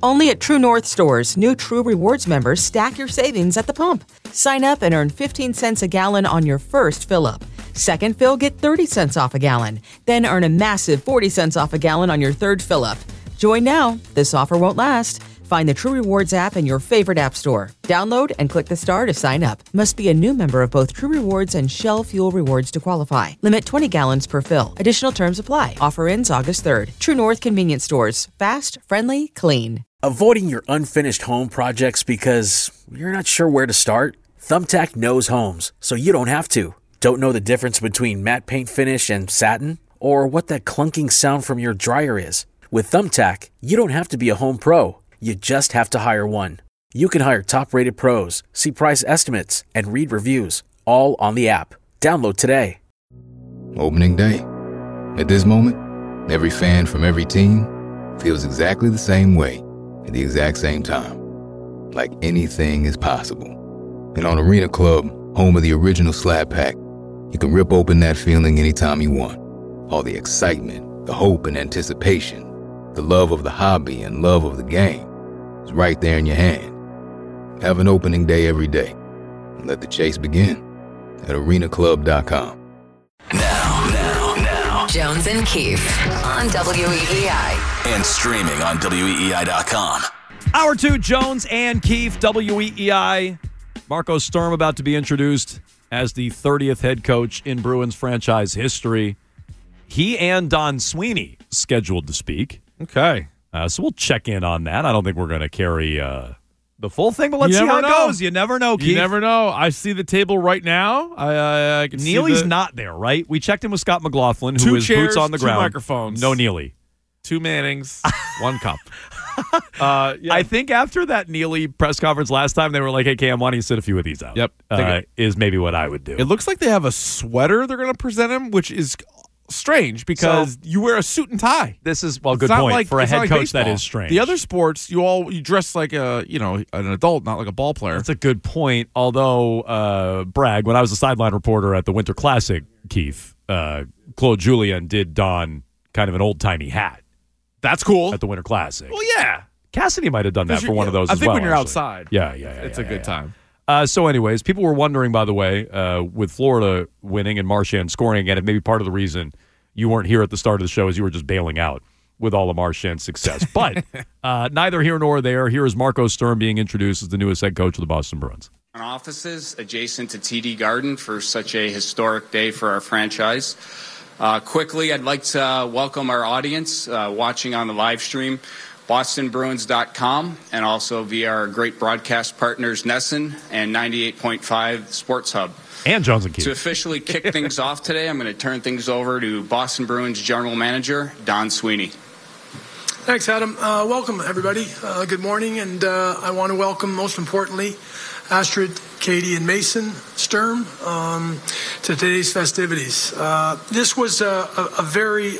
Only at True North stores, new True Rewards members stack your savings at the pump. Sign up and earn 15 cents a gallon on your first fill-up. Second fill, get 30 cents off a gallon. Then earn a massive 40 cents off a gallon on your third fill-up. Join now. This offer won't last. Find the True Rewards app in your favorite app store. Download and click the star to sign up. Must be a new member of both True Rewards and Shell Fuel Rewards to qualify. Limit 20 gallons per fill. Additional terms apply. Offer ends August 3rd. True North Convenience Stores. Fast, friendly, clean. Avoiding your unfinished home projects because you're not sure where to start? Thumbtack knows homes, so you don't have to. Don't know the difference between matte paint finish and satin? Or what that clunking sound from your dryer is? With Thumbtack, you don't have to be a home pro. You just have to hire one. You can hire top-rated pros, see price estimates, and read reviews, all on the app. Download today. Opening day. At this moment, every fan from every team feels exactly the same way at the exact same time. Like anything is possible. And on Arena Club, home of the original Slab Pack, you can rip open that feeling anytime you want. All the excitement, the hope and anticipation, the love of the hobby and love of the game is right there in your hand. Have an opening day every day. And let the chase begin at arenaclub.com. Now. Jones and Keefe on WEEI. And streaming on WEEI.com. Hour 2, Jones and Keefe, WEEI. Marco Sturm about to be introduced as the 30th head coach in Bruins franchise history. He and Don Sweeney scheduled to speak. Okay. So we'll check in on that. I don't think we're going to carry the full thing, but let's see how it goes. You never know, Keith. You never know. I see the table right now. I can Neely's see not there, right? We checked in with Scott McLaughlin, who is boots on the ground. 2 microphones. No Neely. 2 Mannings, 1 cup. I think after that Neely press conference last time, they were like, hey, Cam, why don't you sit a few of these out? Yep. Is maybe what I would do. It looks like they have a sweater they're going to present him, which is strange because you wear a suit and tie. This is, well, good point. Like, for a head like coach, baseball. that is strange. The other sports, you dress like an adult, not like a ball player. That's a good point. Although, brag, when I was a sideline reporter at the Winter Classic, Keith, Claude Julien did don kind of an old-timey hat. That's cool. At the Winter Classic. Well, yeah. Cassidy might have done that for one of those as well. I think when you're actually. outside. Yeah. It's a good time. So anyways, people were wondering, by the way, with Florida winning and Marchand scoring again, and maybe part of the reason you weren't here at the start of the show is you were just bailing out with all of Marchand's success. But neither here nor there. Here is Marco Sturm being introduced as the newest head coach of the Boston Bruins. Offices adjacent to TD Garden for such a historic day for our franchise. Quickly, I'd like to welcome our audience watching on the live stream, bostonbruins.com, and also via our great broadcast partners, Nesson and 98.5 Sports Hub. And Jones and Keith. To officially kick things off today, I'm going to turn things over to Boston Bruins General Manager, Don Sweeney. Thanks, Adam. Welcome, everybody. Good morning, and I want to welcome, most importantly, Astrid, Katie, and Mason Sturm to today's festivities. This was a very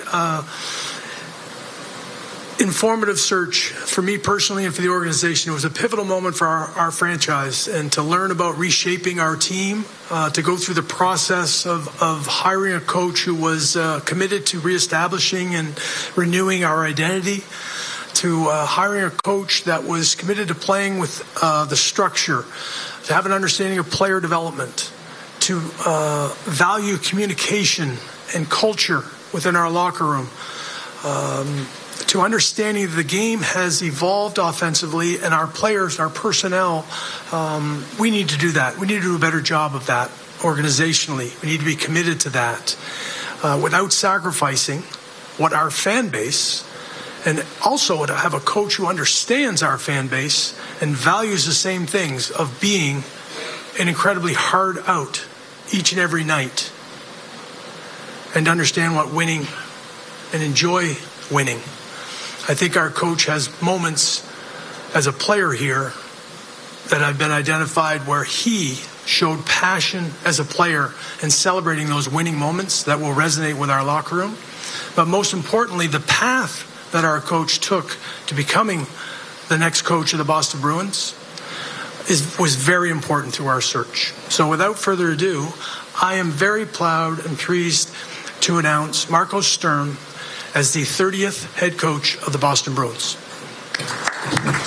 informative search for me personally and for the organization. It was a pivotal moment for our franchise, and to learn about reshaping our team, to go through the process of hiring a coach who was committed to reestablishing and renewing our identity, to hiring a coach that was committed to playing with the structure, to have an understanding of player development, to value communication and culture within our locker room, to understanding that the game has evolved offensively and our players, our personnel, we need to do that. We need to do a better job of that organizationally. We need to be committed to that without sacrificing what our fan base, and also to have a coach who understands our fan base and values the same things of being an incredibly hard out each and every night, and understand what winning and enjoy winning. I think our coach has moments as a player here that have been identified where he showed passion as a player and celebrating those winning moments that will resonate with our locker room. But most importantly, the path that our coach took to becoming the next coach of the Boston Bruins was very important to our search. So without further ado, I am very proud and pleased to announce Marco Sturm as the 30th head coach of the Boston Bruins.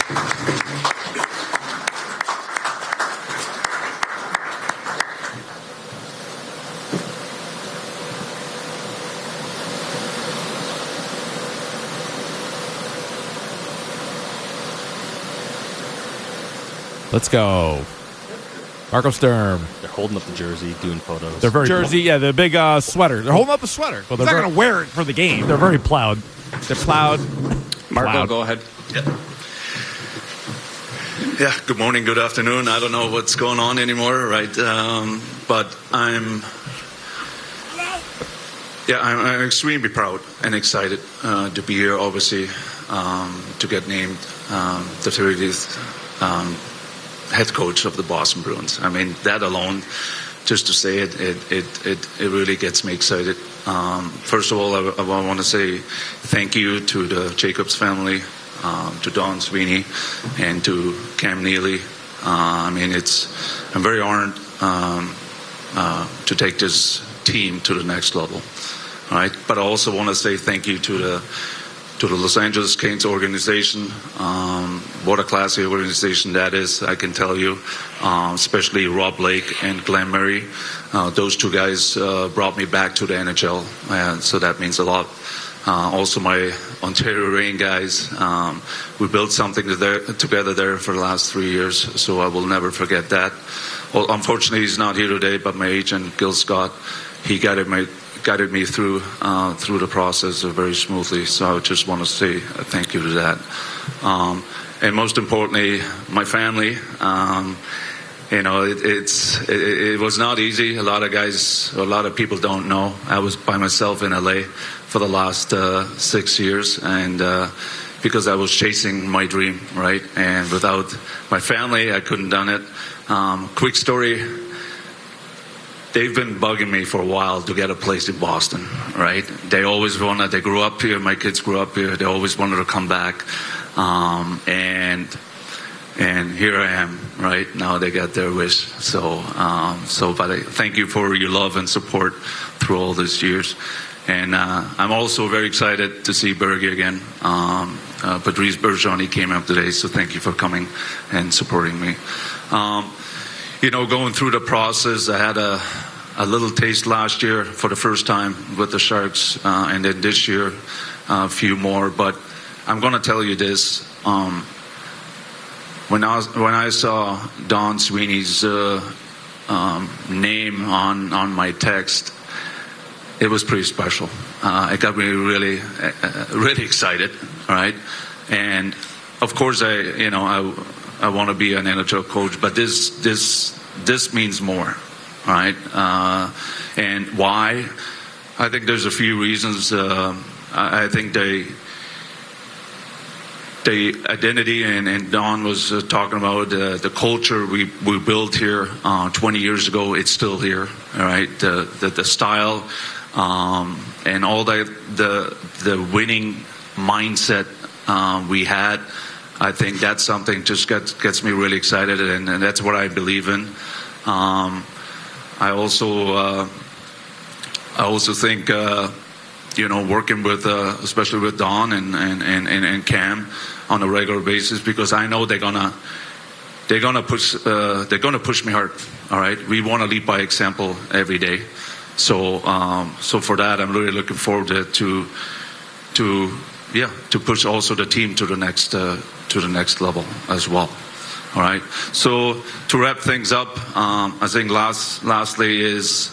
Let's go. Marco Sturm. They're holding up the jersey, doing photos. They're very Jersey, yeah, the big sweater. They're holding up the sweater. Well, He's not going to wear it for the game. They're very plowed. They're plowed. Marco, go ahead. Yeah, good morning, good afternoon. I don't know what's going on anymore, right? But I'm extremely proud and excited to be here, obviously, to get named the 30th head coach of the Boston Bruins. I mean, that alone, just to say it really gets me excited. First of all, I want to say thank you to the Jacobs family, to Don Sweeney, and to Cam Neely. I mean, I'm very honored to take this team to the next level. All right, but I also want to say thank you to the Los Angeles Kings organization. What a classy organization that is, I can tell you, especially Rob Blake and Glenn Murray. Those two guys brought me back to the NHL, and so that means a lot. Also my Ontario Reign guys, we built something together there for the last 3 years, so I will never forget that. Well, unfortunately, he's not here today, but my agent, Gil Scott, he guided me through the process very smoothly. So I just want to say thank you to that. And most importantly, my family. It was not easy. A lot of people don't know. I was by myself in LA for the last 6 years, and because I was chasing my dream, right? And without my family, I couldn't done it. Quick story. They've been bugging me for a while to get a place in Boston, right? They grew up here, my kids grew up here, they always wanted to come back. And here I am, right? Now they got their wish. So but thank you for your love and support through all these years. And I'm also very excited to see Bergie again. Patrice Bergeron, he came up today, so thank you for coming and supporting me. Going through the process, I had a little taste last year for the first time with the Sharks, and then this year a few more. But I'm going to tell you this: when I saw Don Sweeney's name on my text, it was pretty special. It got me really, really excited. All right, and of course I want to be an NHL coach, but this means more, right? And why? I think there's a few reasons. I think the identity, and Don was talking about the culture we built here 20 years ago. It's still here, all right? The style and all the winning mindset we had. I think that's something just gets me really excited, and that's what I believe in. I also think working with especially with Don and Cam on a regular basis, because I know they're gonna push me hard. All right, we want to lead by example every day. So for that, I'm really looking forward to push also the team to the next level as well. All right. So to wrap things up, I think lastly is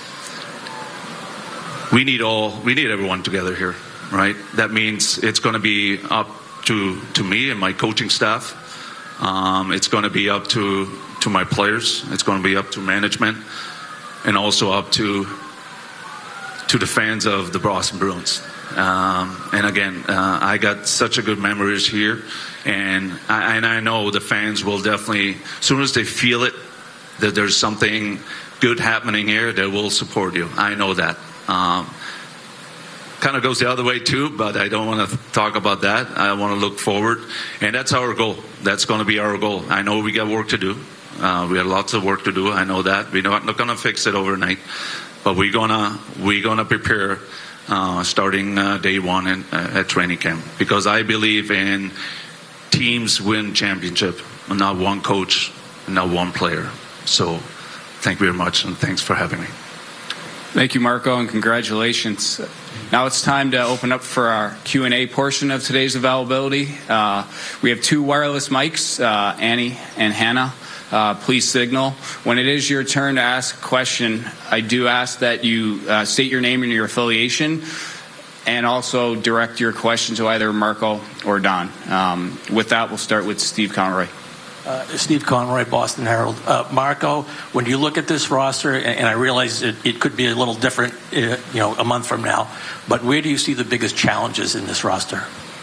we need everyone together here, right? That means it's going to be up to me and my coaching staff. It's going to be up to my players. It's going to be up to management, and also up to the fans of the Boston Bruins. And again, I got such a good memories here, and I know the fans will definitely, as soon as they feel it, that there's something good happening here, they will support you. I know that. Kind of goes the other way too, but I don't want to talk about that. I want to look forward, and that's our goal. That's going to be our goal. I know we got work to do. We have lots of work to do. I know that. We're not going to fix it overnight, but we're gonna prepare. Starting day one at training camp, because I believe in teams win championship, not one coach, not one player. So thank you very much, and thanks for having me. Thank you, Marco, and congratulations. Now it's time to open up for our Q&A portion of today's availability. We have two wireless mics, Annie and Hannah. Please signal. When it is your turn to ask a question, I do ask that you state your name and your affiliation, and also direct your question to either Marco or Don. With that, we'll start with Steve Conroy. Steve Conroy, Boston Herald. Marco, when you look at this roster, and I realize it could be a little different, a month from now, but where do you see the biggest challenges in this roster?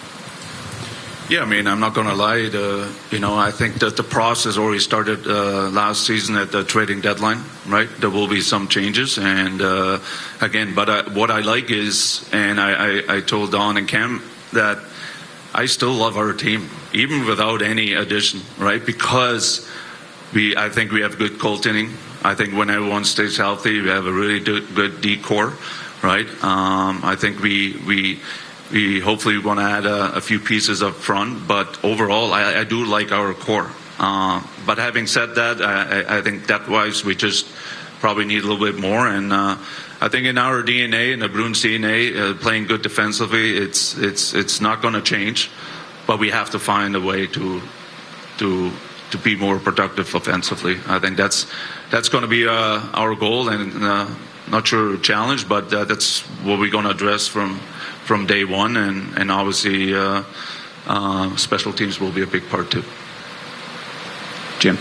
Yeah, I mean, I'm not going to lie. I think that the process already started last season at the trading deadline, right? There will be some changes. And again, but what I like is, and I told Don and Cam that I still love our team, even without any addition, right? Because I think we have good goaltending. I think when everyone stays healthy, we have a really good D core, right? I think we hopefully want to add a few pieces up front, but overall, I do like our core. But having said that, I think depth-wise, we just probably need a little bit more. And I think in our DNA, in the Bruins DNA, playing good defensively, it's not going to change. But we have to find a way to be more productive offensively. I think that's going to be our goal, and not sure challenge, but that's what we're going to address from day one, and obviously special teams will be a big part too. Jim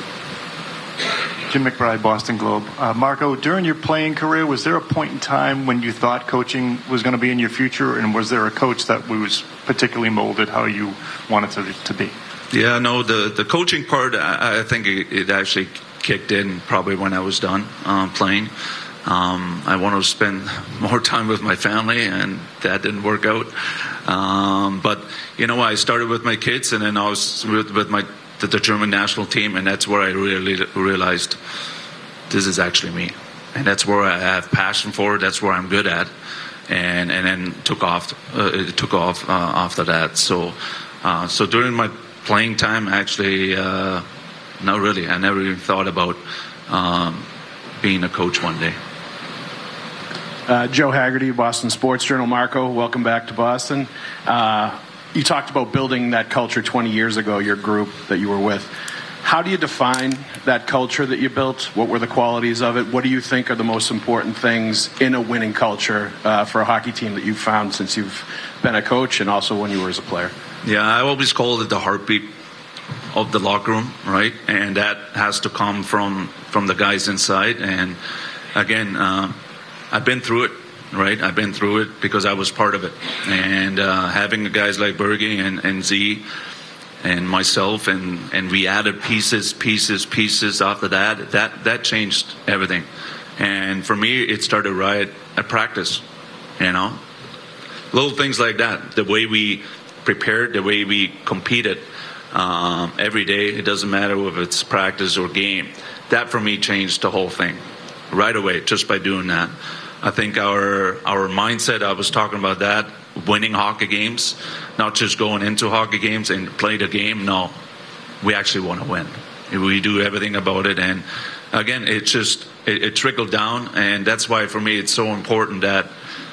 McBride, Boston Globe. Marco, during your playing career, was there a point in time when you thought coaching was going to be in your future, and was there a coach that was particularly molded how you wanted to be? Yeah, no, the coaching part, I think it actually kicked in probably when I was done playing. I wanted to spend more time with my family, and that didn't work out. But, I started with my kids, and then I was with the German national team, and that's where I really realized this is actually me. And that's where I have passion for. That's where I'm good at. And then it took off after that. So during my playing time, actually, not really. I never even thought about being a coach one day. Joe Haggerty, Boston Sports Journal. Marco, welcome back to Boston. You talked about building that culture 20 years ago, your group that you were with. How do you define that culture that you built? What were the qualities of it? What do you think are the most important things in a winning culture for a hockey team that you've found since you've been a coach and also when you were as a player? Yeah, I always call it the heartbeat of the locker room, right? And that has to come from the guys inside. And again, I've been through it, right? I've been through it because I was part of it. And having guys like Bergie and Z and myself, and we added pieces after that changed everything. And for me, it started right at practice, Little things like that. The way we prepared, the way we competed every day, it doesn't matter if it's practice or game. That for me changed the whole thing right away just by doing that. I think our mindset, I was talking about that, winning hockey games, not just going into hockey games and play the game. No, we actually want to win. We do everything about it. And again, it trickled down. And that's why for me it's so important that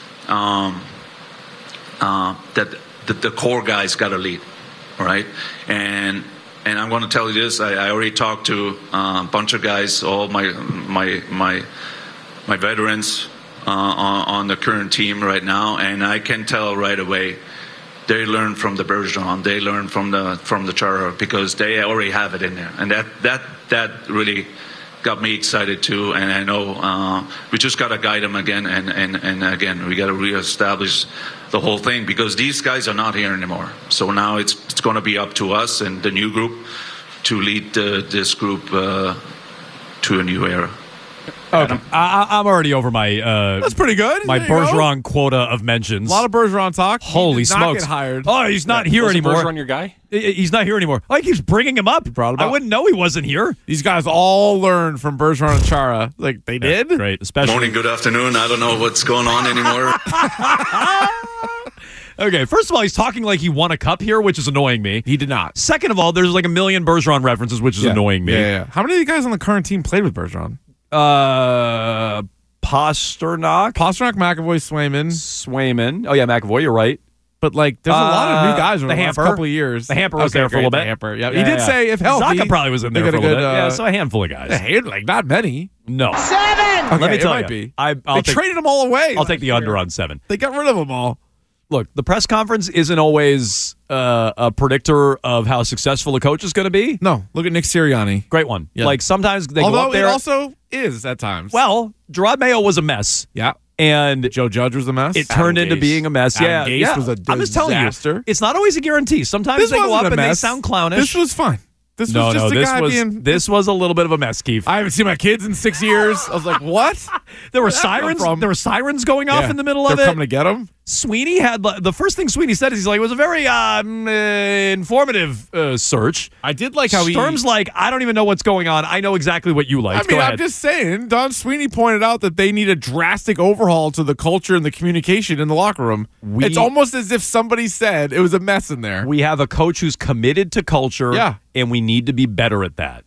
the core guys got to lead, right? And I'm going to tell you this. I already talked to a bunch of guys, all my veterans on the current team right now, and I can tell right away they learn from the Bergeron, they learn from the Chara, because they already have it in there, and that really got me excited too. And I know we just got to guide them again, and again we got to reestablish the whole thing, because these guys are not here anymore. So now it's going to be up to us and the new group to lead this group to a new era. Okay. I'm already over my. That's pretty good. My Bergeron quota of mentions. A lot of Bergeron talk. Holy smokes! Get hired. Oh, he's not here anymore. Bergeron your guy? He's not here anymore. Oh, he keeps bringing him up. I wouldn't know he wasn't here. These guys all learned from Bergeron and Chara. Like they did. Great, especially. Morning, good afternoon. I don't know what's going on anymore. Okay, first of all, he's talking like he won a cup here, which is annoying me. He did not. Second of all, there's like a million Bergeron references, which is annoying me. Yeah. How many of you guys on the current team played with Bergeron? Pasternak, McAvoy, Swayman. Oh yeah, McAvoy. You're right. But like, there's a lot of new guys over the last couple of years. The Hamper was there for a little bit. The Hamper, yeah. He did say if healthy, Zaka probably was in there for a little bit. Yeah, so a handful of guys. Like not many. No. 7. Okay, Let me tell it you. might be. They traded them all away. I'll take the under on 7. They got rid of them all. Look, the press conference isn't always a predictor of how successful a coach is going to be. No, look at Nick Sirianni. Great one. Yeah. Like sometimes they Although go up there. it also is at times. Well, Gerard Mayo was a mess. Yeah. And Joe Judge was a mess. It turned into being a mess. Adam Gase was a disaster. I'm just telling you, it's not always a guarantee. Sometimes This they go wasn't up a and they mess. sound clownish. This was fine. This was just a guy being. This was a little bit of a mess, Keith. I haven't seen my kids in 6 years. I was like, what? There were sirens. There were sirens going off in the middle of it. They're coming to get him. Sweeney had the first thing Sweeney said is he's like, it was a very informative search. I did like how Sturm's like, I don't even know what's going on. I know exactly what you like. I mean, I'm just saying. Don Sweeney pointed out that they need a drastic overhaul to the culture and the communication in the locker room. It's almost as if somebody said it was a mess in there. We have a coach who's committed to culture. Yeah. And we need to be better at that.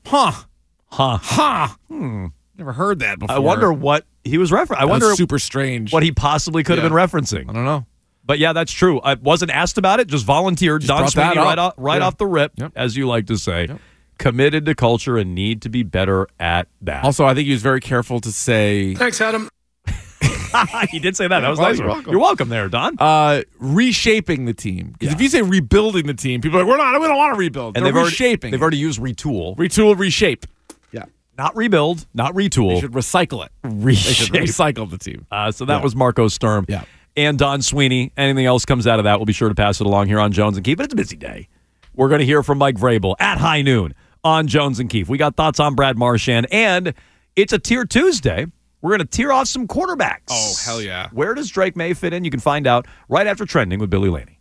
Never heard that before. I wonder what he was referencing. I wonder super strange. What he possibly could have been referencing. I don't know. But yeah, that's true. I wasn't asked about it, just volunteered. Don Sweeney right off the rip, as you like to say. Yep. Committed to culture and need to be better at that. Also, I think he was very careful to say... Thanks, Adam. He did say that. That was nice. You're welcome there, Don. Reshaping the team. Because if you say rebuilding the team, people are like, we don't want to rebuild. And they're reshaping. They've already used retool. Retool, reshape. Yeah. Not rebuild, not retool. They should recycle it. Reshape. They should recycle the team. So that was Marco Sturm. Yeah. And Don Sweeney. Anything else comes out of that, we'll be sure to pass it along here on Jones and Keefe. But it's a busy day. We're going to hear from Mike Vrabel at high noon on Jones and Keefe. We got thoughts on Brad Marchand, and it's a Tier Tuesday. We're going to tear off some quarterbacks. Oh, hell yeah. Where does Drake May fit in? You can find out right after Trending with Billy Laney.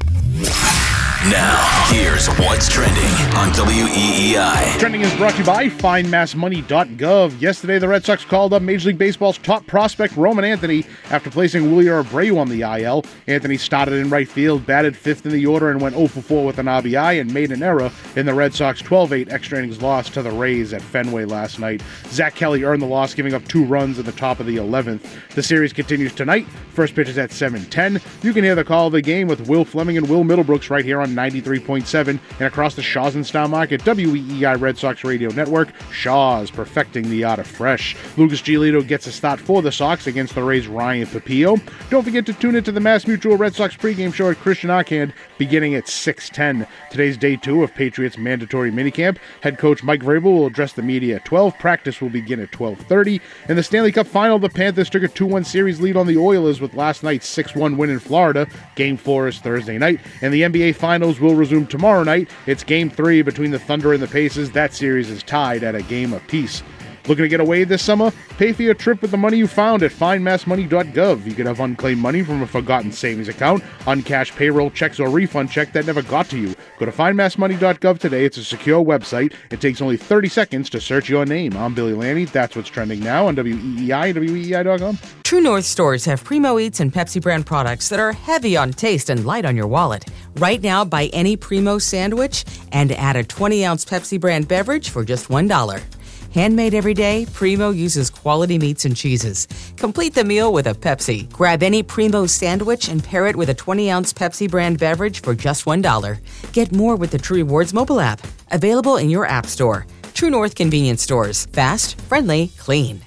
Now, here's what's trending on WEEI. Trending is brought to you by FindMassMoney.gov. Yesterday, the Red Sox called up Major League Baseball's top prospect, Roman Anthony, after placing Wilyer Abreu on the IL. Anthony started in right field, batted fifth in the order, and went 0-for-4 with an RBI and made an error in the Red Sox 12-8 extra innings loss to the Rays at Fenway last night. Zach Kelly earned the loss, giving up 2 runs at the top of the 11th. The series continues tonight. First pitch is at 7:10. You can hear the call of the game with Will Fleming and Will Middlebrooks right here on 93.7 and across the Shaw's and Star Market, WEEI Red Sox Radio Network. Shaw's perfecting the art of fresh. Lucas Giolito gets a start for the Sox against the Rays' Ryan Pepillo. Don't forget to tune into the Mass Mutual Red Sox pregame show at Christian Arcand beginning at 6:10. Today's day 2 of Patriots mandatory minicamp. Head coach Mike Vrabel will address the media at 12. Practice will begin at 12:30. In the Stanley Cup Final, the Panthers took a 2-1 series lead on the Oilers with last night's 6-1 win in Florida. Game 4 is Thursday night, and the NBA Finals will resume tomorrow night. It's Game 3 between the Thunder and the Pacers. That series is tied at a game apiece. Looking to get away this summer? Pay for your trip with the money you found at FindMassMoney.gov. You could have unclaimed money from a forgotten savings account, uncashed payroll checks, or refund check that never got to you. Go to FindMassMoney.gov today. It's a secure website. It takes only 30 seconds to search your name. I'm Billy Laney. That's what's trending now on WEEI and WEEI.com. True North stores have Primo Eats and Pepsi brand products that are heavy on taste and light on your wallet. Right now, buy any Primo sandwich and add a 20-ounce Pepsi brand beverage for just $1. Handmade every day, Primo uses quality meats and cheeses. Complete the meal with a Pepsi. Grab any Primo sandwich and pair it with a 20-ounce Pepsi brand beverage for just $1. Get more with the True Rewards mobile app. Available in your app store. True North convenience stores. Fast, friendly, clean.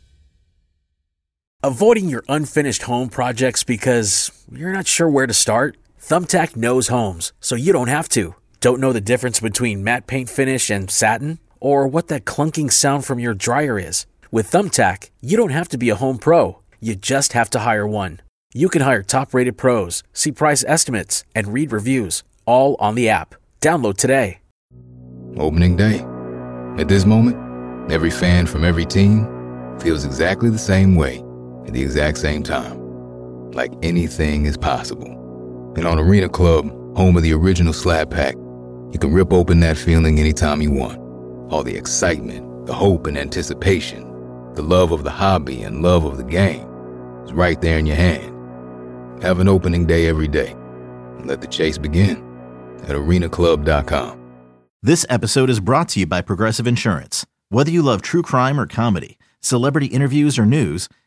Avoiding your unfinished home projects because you're not sure where to start? Thumbtack knows homes, so you don't have to. Don't know the difference between matte paint finish and satin? Or what that clunking sound from your dryer is? With Thumbtack, you don't have to be a home pro. You just have to hire one. You can hire top-rated pros, see price estimates, and read reviews, all on the app. Download today. Opening day. At this moment, every fan from every team feels exactly the same way at the exact same time. Like anything is possible. And on Arena Club, home of the original Slab Pack, you can rip open that feeling anytime you want. All the excitement, the hope and anticipation, the love of the hobby and love of the game is right there in your hand. Have an opening day every day. And let the chase begin at arenaclub.com. This episode is brought to you by Progressive Insurance. Whether you love true crime or comedy, celebrity interviews or news,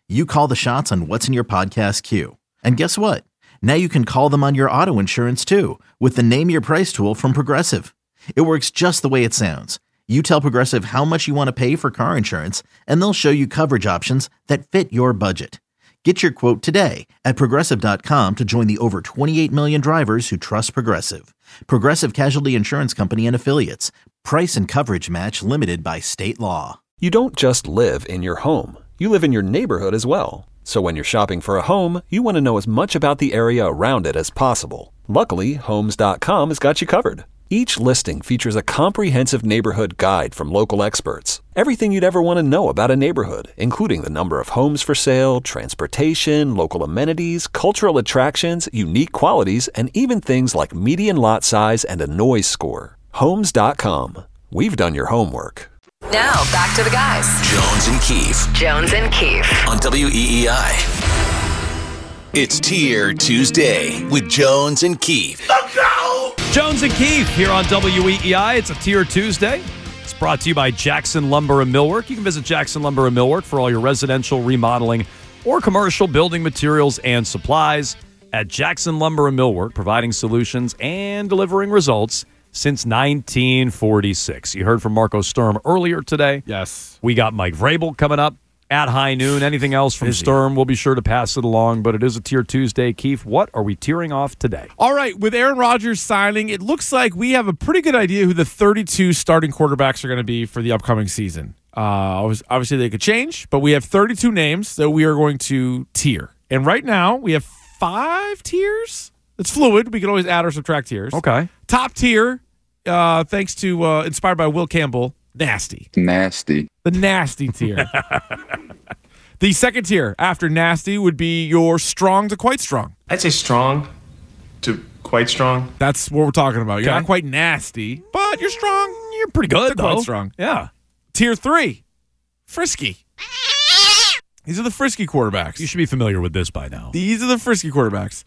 you call the shots on what's in your podcast queue. And guess what? Now you can call them on your auto insurance too with the Name Your Price tool from Progressive. It works just the way it sounds. You tell Progressive how much you want to pay for car insurance, and they'll show you coverage options that fit your budget. Get your quote today at Progressive.com to join the over 28 million drivers who trust Progressive. Progressive Casualty Insurance Company and Affiliates. Price and coverage match limited by state law. You don't just live in your home. You live in your neighborhood as well. So when you're shopping for a home, you want to know as much about the area around it as possible. Luckily, Homes.com has got you covered. Each listing features a comprehensive neighborhood guide from local experts. Everything you'd ever want to know about a neighborhood, including the number of homes for sale, transportation, local amenities, cultural attractions, unique qualities, and even things like median lot size and a noise score. Homes.com. We've done your homework. Now, back to the guys. Jones and Keefe. Jones and Keefe. On WEEI. It's Tier Tuesday with Jones and Keefe. Let's go! Jones and Keefe here on WEEI. It's a Tier Tuesday. It's brought to you by Jackson Lumber and Millwork. You can visit Jackson Lumber and Millwork for all your residential remodeling or commercial building materials and supplies. At Jackson Lumber and Millwork, providing solutions and delivering results since 1946. You heard from Marco Sturm earlier today. Yes. We got Mike Vrabel coming up at high noon. Anything else from Sturm, we'll be sure to pass it along, but it is a Tier Tuesday. Keith, what are we tearing off today? All right, with Aaron Rodgers signing, it looks like we have a pretty good idea who the 32 starting quarterbacks are going to be for the upcoming season. Obviously, they could change, but we have 32 names that we are going to tier. And right now, we have 5 tiers. It's fluid. We can always add or subtract tiers. Okay. Top tier, thanks to inspired by Will Campbell, nasty. Nasty. The nasty tier. The second tier after nasty would be your strong to quite strong. I'd say strong to quite strong. That's what we're talking about. You're Okay. not quite nasty, but you're strong. You're pretty good, to quite though. strong. Yeah. Tier 3, frisky. These are the frisky quarterbacks. You should be familiar with this by now. These are the frisky quarterbacks.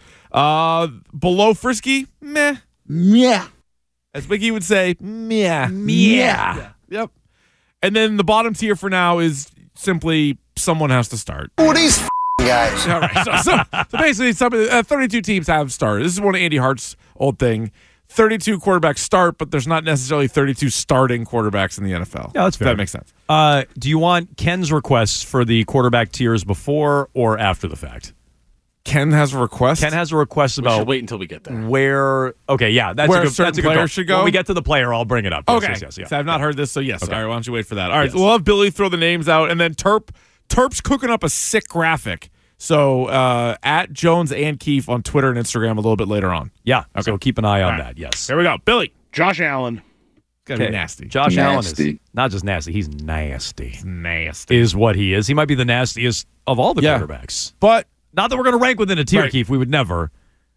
Below frisky, meh. Yeah. As Mickey would say, meh. Yeah. Yep. And then the bottom tier for now is simply someone has to start. Who are these guys? All right. So basically, 32 teams have started. This is one of Andy Hart's old thing. 32 quarterbacks start, but there's not necessarily 32 starting quarterbacks in the NFL. Yeah, that's fair. That makes sense. Do you want Ken's requests for the quarterback tiers before or after the fact? Ken has a request? Ken has a request We about should wait until we get there. where. Okay, yeah, that's Where a good, certain that's a good players call. should go? When we get to the player, I'll bring it up. Okay. Yes, yeah. So I've not heard this, so yes. Okay. All right, why don't you wait for that? All right, Yes. so we'll have Billy throw the names out, and then Terp's cooking up a sick graphic. So at Jones and Keefe on Twitter and Instagram a little bit later on. Yeah, okay. So keep an eye on All right. that, yes. Here we go. Billy. Josh Allen. Gotta be nasty. Josh Allen Nasty. is not just nasty, he's nasty. Nasty. Is what he is. He might be the nastiest of all the Yeah. quarterbacks. But Not that we're going to rank within a tier, Right. Keith. We would never.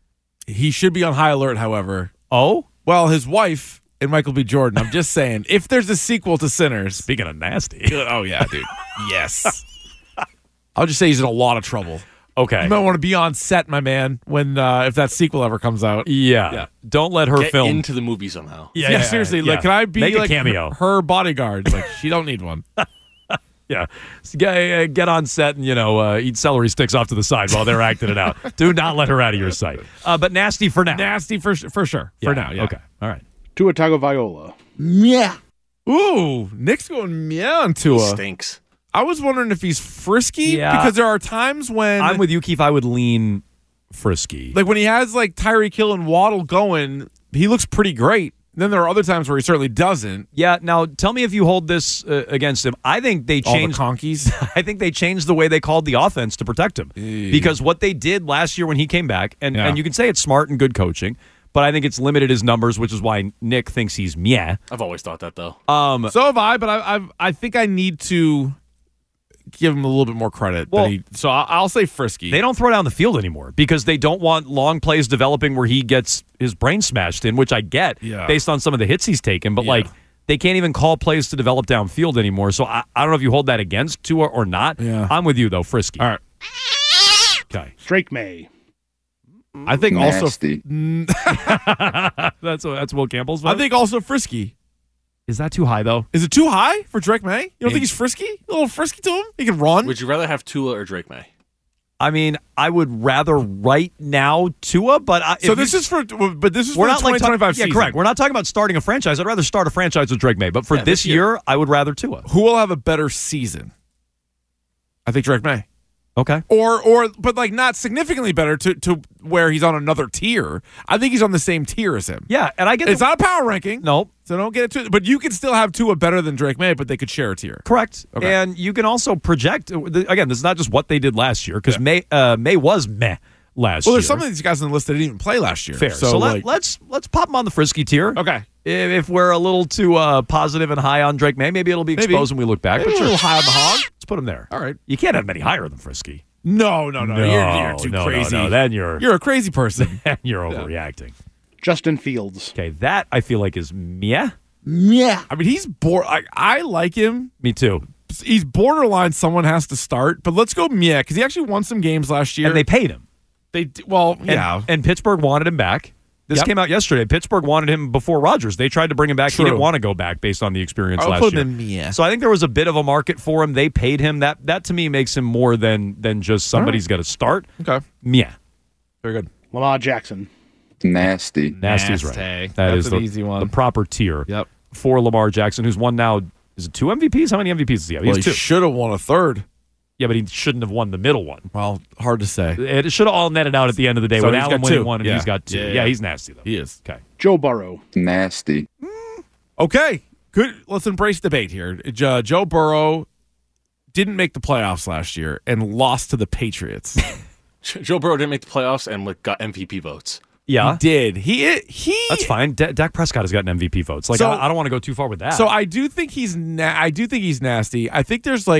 he should be on high alert, however. Oh? Well, his wife and Michael B. Jordan, I'm just saying, if there's a sequel to Sinners. Speaking of nasty. Oh, yeah, dude. Yes. I'll just say he's in a lot of trouble. Okay. You might want to be on set, my man, when if that sequel ever comes out. Yeah. Don't let her Get film. into the movie somehow. Yeah, seriously. Like, can I be Make a like cameo. her bodyguard? Like, she don't need one. Yeah. So get on set and, eat celery sticks off to the side while they're acting it out. Do not let her out of your sight. But nasty for now. Nasty for sure. Yeah. For now, yeah. Okay. All right. Tua Tagovailoa. Yeah. Ooh, Nick's going meow on Tua. Stinks. I was wondering if he's frisky Yeah. because there are times when I'm with you, Keith. I would lean frisky. like when he has like Tyreek Hill and Waddle going, he looks pretty great. Then there are other times where he certainly doesn't. Yeah. Now, tell me if you hold this against him. I think they changed All the conkies. I think they changed the way they called the offense to protect him. Because what they did last year when he came back, and you can say it's smart and good coaching, but I think it's limited his numbers, which is why Nick thinks he's meh. I've always thought that, though. So have I, but I think I need to give him a little bit more credit. Well, So I'll say frisky. They don't throw down the field anymore because they don't want long plays developing where he gets his brain smashed in, which I get based on some of the hits he's taken. But like they can't even call plays to develop downfield anymore. So I don't know if you hold that against Tua or not. Yeah. I'm with you though, frisky. All right. Okay. Drake May. I think Nasty. that's Will Campbell's vote? I think also frisky. Is that too high, though? Is it too high for Drake May? You don't think he's frisky? A little frisky to him? He can run? Would you rather have Tua or Drake May? I mean, I would rather right now Tua, but this is for the we're 2025 season. Yeah, correct. We're not talking about starting a franchise. I'd rather start a franchise with Drake May, but for this year, I would rather Tua. Who will have a better season? I think Drake May. Okay. But like not significantly better to where he's on another tier. I think he's on the same tier as him. Yeah, and I get it's not a power ranking. Nope. So don't get it too. But you can still have Tua better than Drake May, but they could share a tier. Correct. Okay. And you can also project. Again, this is not just what they did last year because May was meh last year. Well, there's some of these guys on the list that didn't even play last year. Fair. So let's pop them on the frisky tier. Okay. If we're a little too positive and high on Drake May, maybe it'll be exposed when we look back. Maybe But a little high on the hog. Let's put him there. All right. You can't have many higher than frisky. No. You're too crazy. No. Then you're a crazy person. You're overreacting. Justin Fields. Okay, that I feel like is meh. Yeah. I mean, he's I like him. Me too. He's borderline someone has to start, but let's go meh because he actually won some games last year. And they paid him. And Pittsburgh wanted him back. This came out yesterday. Pittsburgh wanted him before Rodgers. They tried to bring him back. True. He didn't want to go back based on the experience I'll last put year. him in meh. So I think there was a bit of a market for him. They paid him. That to me makes him more than just somebody's got to start. Okay. Yeah. Very good. Lamar Jackson. Nasty. Nasty's right. That's That is an easy one. the proper tier for Lamar Jackson, who's won now. Is it 2 MVPs? How many MVPs does he have? Well, has he 2. should have won a third. Yeah, but he shouldn't have won the middle one. Well, hard to say. It should have all netted out at the end of the day. So with he's Allen got winning 2. one, and he's got 2. Yeah, he's nasty, though. He is. Okay. Joe Burrow. Nasty. Okay. Good. Let's embrace debate here. Joe Burrow didn't make the playoffs last year and lost to the Patriots. Joe Burrow didn't make the playoffs and got MVP votes. Yeah. He did. He That's fine. Dak Prescott has gotten MVP votes. Like, So- I don't want to go too far with that. So I do think he's nasty. I think there's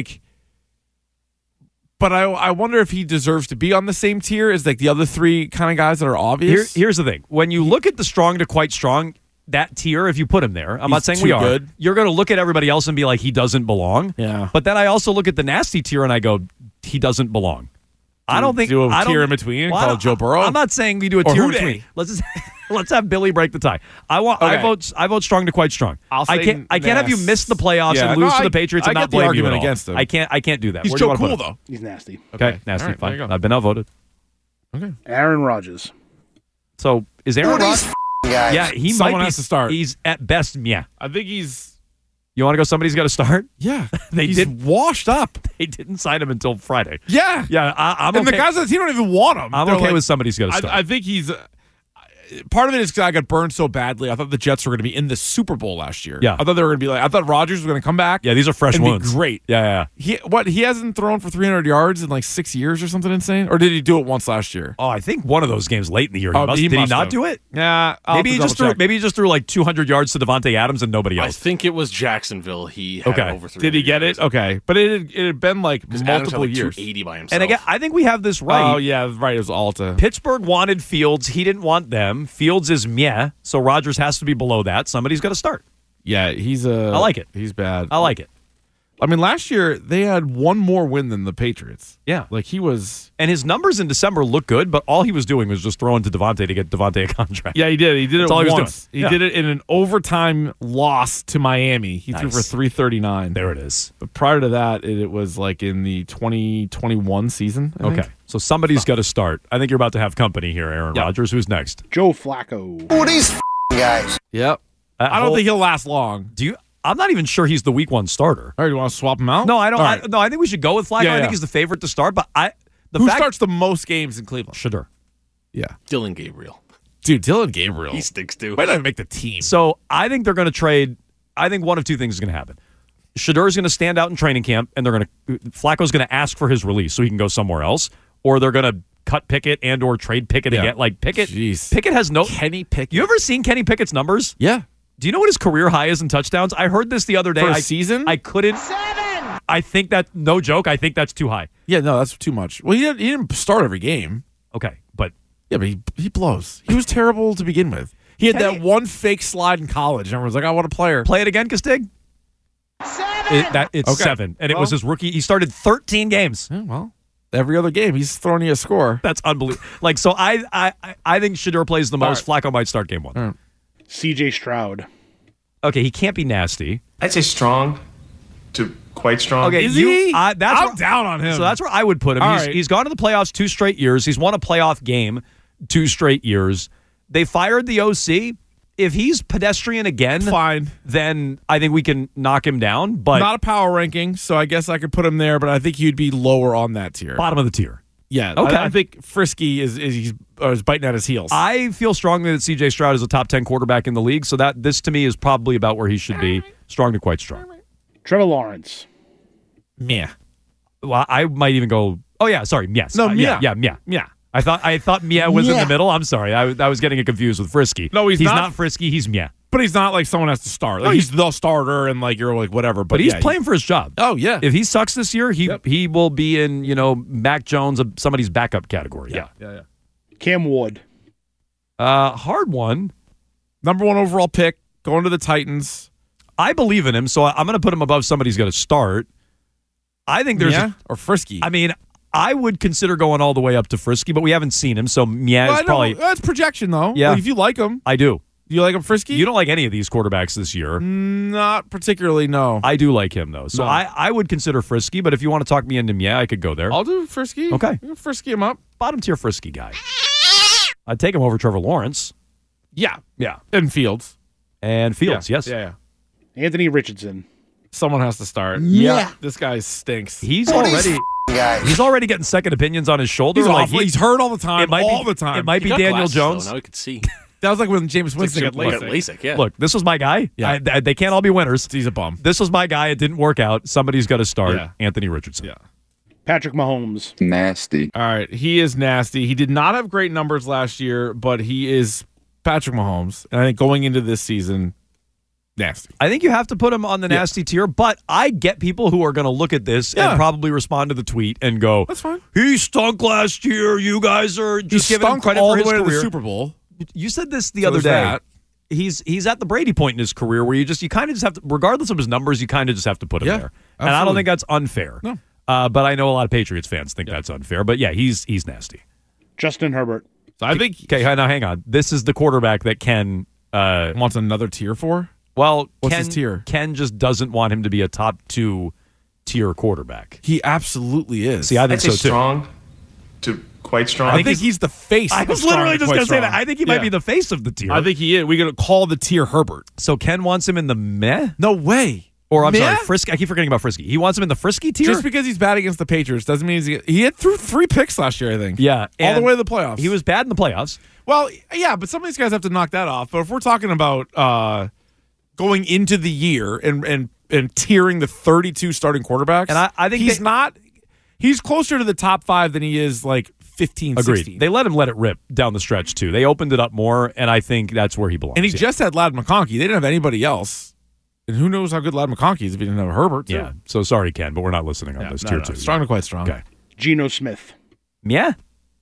but I wonder if he deserves to be on the same tier as like the other 3 kind of guys that are obvious. Here's the thing. When you look at the strong to quite strong, that tier, if you put him there, I'm not saying we too are. good. You're going to look at everybody else and be like, he doesn't belong. Yeah. But then I also look at the nasty tier and I go, he doesn't belong. I don't think do a I don't- tier in between Well, called Joe Burrow. I'm not saying we do a Or tier in who between. dey? Let's have Billy break the tie. I Okay. vote strong to quite strong. I'll I say can't have you miss the playoffs Yeah, and lose no, to the I- Patriots I and not get the blame you argument at all. against him. I can't do that. He's Where do you Joe wanna put Cool him? though. He's nasty. Okay, nasty. All right, Fine. there you go. I've been outvoted. Okay. Aaron Rodgers. So is Aaron Rodgers? Guys. Yeah, he Someone might be, has to start. He's at best, yeah. I think he's You want to go? Somebody's got to start. yeah. They he's did- washed up. They didn't sign him until Friday. Yeah. Yeah, I'm And okay. the guys on the team don't even want him. I'm They're okay like- with somebody's got to start. I think he's. Part of it is because I got burned so badly. I thought the Jets were going to be in the Super Bowl last year. Yeah. I thought they were going to be like. I thought Rodgers was going to come back. yeah, these are fresh and be wounds. great. Yeah. He hasn't thrown for 300 yards in like 6 years or something insane. Or did he do it once last year? Oh, I think one of those games late in the year. Oh, did he must not have. do it? Yeah. Maybe he just threw like 200 yards to Devontae Adams and nobody I else. think it was Jacksonville. He had Okay. over 300 Did he get yards. it? Okay, but it had been like Because Adams had multiple like years. 280 by himself. And again, I think we have this right. Oh yeah, right. It was Alta. Pittsburgh wanted Fields. He didn't want them. Fields is meh, so Rodgers has to be below that. Somebody's got to start. Yeah, he's I like it. He's bad. I like it. I mean, last year they had one more win than the Patriots. Yeah. Like he was. And his numbers in December look good, but all he was doing was just throwing to Devontae to get Devontae a contract. Yeah, he did. He did That's it all he was once. doing. He Yeah. did it in an overtime loss to Miami. He threw Nice. for 339. There it is. But prior to that, it was like in the 2021 season. I think. Okay. So somebody's got to start. I think you're about to have company here, Aaron Rodgers. Who's next? Joe Flacco. Who are these guys? Yep. I don't think he'll last long. Do you? I'm not even sure he's the week 1 starter. All right, you want to swap him out? No, I don't. All right. I think we should go with Flacco. Yeah, I yeah. think he's the favorite to start. But Who starts the most games in Cleveland? Shedeur. Yeah. Dylan Gabriel. Dude, Dylan Gabriel. He stinks too. Might not even make the team. So I think they're going to trade. I think one of two things is going to happen. Shedeur's going to stand out in training camp, and Flacco's going to ask for his release so he can go somewhere else, or they're going to cut Pickett and or trade Pickett again. Like Pickett, Pickett has no. Kenny Pickett. You ever seen Kenny Pickett's numbers? Yeah. Do you know what his career high is in touchdowns? I heard this the other day. For a season? I couldn't. 7. I think that, no joke, I think that's too high. Yeah, no, that's too much. Well, he didn't start every game. Okay, but. Yeah, but he blows. He was terrible to begin with. He had that one fake slide in college. And everyone's like, I want a player. Play it again, Castig? 7. It's Okay. 7. And it was his rookie. He started 13 games. Yeah, well, every other game, he's throwing you a score. That's unbelievable. Like, so I think Shedeur plays the most. Flacco might start game 1. CJ Stroud. Okay, he can't be nasty. I'd say strong to quite strong. Okay, Is he? I'm down on him. So that's where I would put him. All He's, right. he's gone to the playoffs 2 straight years. He's won a playoff game 2 straight years. They fired the OC. If he's pedestrian again, fine. Then I think we can knock him down. But Not a power ranking, so I guess I could put him there, but I think he'd be lower on that tier. bottom of the tier. Yeah. Okay. I think Frisky is biting at his heels. I feel strongly that CJ Stroud is a top 10 quarterback in the league. So that this to me is probably about where he should be. Strong to quite strong. Trevor Lawrence. Meh. Well, I might even go. Oh yeah, sorry. Yes. No, Mia. Yeah. Yeah. I thought Mia was in Yeah. the middle. I'm sorry. I was getting it confused with Frisky. No, he's not. not Frisky. He's Mia. But he's not like someone has to start. Like, No, he's the starter and like you're like whatever. But he's playing for his job. Oh yeah. If he sucks this year, he will be in Mac Jones, somebody's backup category. Yeah. Cam Ward. Hard one. Number 1 overall pick, going to the Titans. I believe in him, so I'm going to put him above somebody's going to start. I think there's or Frisky. I mean, I would consider going all the way up to Frisky, but we haven't seen him, so is probably. That's projection though. Yeah. Like, if you like him, I do. you like him Frisky? You don't like any of these quarterbacks this year. Not particularly. No. I do like him though, so No. I would consider Frisky. But if you want to talk me into I could go there. I'll do Frisky. Okay. You can Frisky him up. Bottom tier Frisky guy. I'd take him over Trevor Lawrence. Yeah. Yeah. And Fields. And Fields, Yeah. yes. Yeah. Anthony Richardson. Someone has to start. Yeah. This guy stinks. He's already getting second opinions on his shoulder. He's like awful. He's hurt all the time. It might all be, the time. It might He be got Daniel glasses, Jones. though. Now he could see. That was like when James Winston got Like LASIK. LASIK, yeah. Look, this was my guy. Yeah. They can't all be winners. He's a bum. This was my guy. It didn't work out. Somebody's got to start. Yeah. Anthony Richardson. Yeah. Patrick Mahomes. Nasty. All right. He is nasty. He did not have great numbers last year, but he is Patrick Mahomes. And I think going into this season, nasty. I think you have to put him on the nasty tier, but I get people who are going to look at this and probably respond to the tweet and go, That's fine. he stunk last year. You guys are just He giving him stunk credit all for the his way to career. the Super Bowl. You said this the So other there's day. that. He's at the Brady point in his career where you kind of just have to, regardless of his numbers, you kind of just have to put him Yeah, there. And I don't absolutely. think that's unfair. No. But I know a lot of Patriots fans think that's unfair. But yeah, he's nasty. Justin Herbert. So I think Okay, now hang on. This is the quarterback that Ken wants another tier for. Well, What's Ken, his tier? Ken just doesn't want him to be a top 2 tier quarterback. He absolutely is. See, I think I'd say so too. strong to quite strong. I think he's the face. I of was strong literally to just quite going to say strong. that. I think he might be the face of the tier. I think he is. We're going to call the tier Herbert. So Ken wants him in the meh? No way. Or I'm Meh? sorry, Frisky. I keep forgetting about Frisky. He wants him in the Frisky tier? Just because he's bad against the Patriots doesn't mean he had threw 3 picks last year, I think. Yeah. All the and way to the playoffs. He was bad in the playoffs. Well, yeah, but some of these guys have to knock that off. But if we're talking about going into the year and tiering the 32 starting quarterbacks, And I think he's closer to the top 5 than he is like 15, Agreed. 16. They let him let it rip down the stretch, too. They opened it up more, and I think that's where he belongs. And he Yeah. just had Ladd McConkey. They didn't have anybody else. And who knows how good Ladd McConkey is if he didn't have Herbert, too. Yeah. So sorry, Ken, but we're not listening on this tier 2. Strong to quite strong. Okay. Geno Smith. Yeah.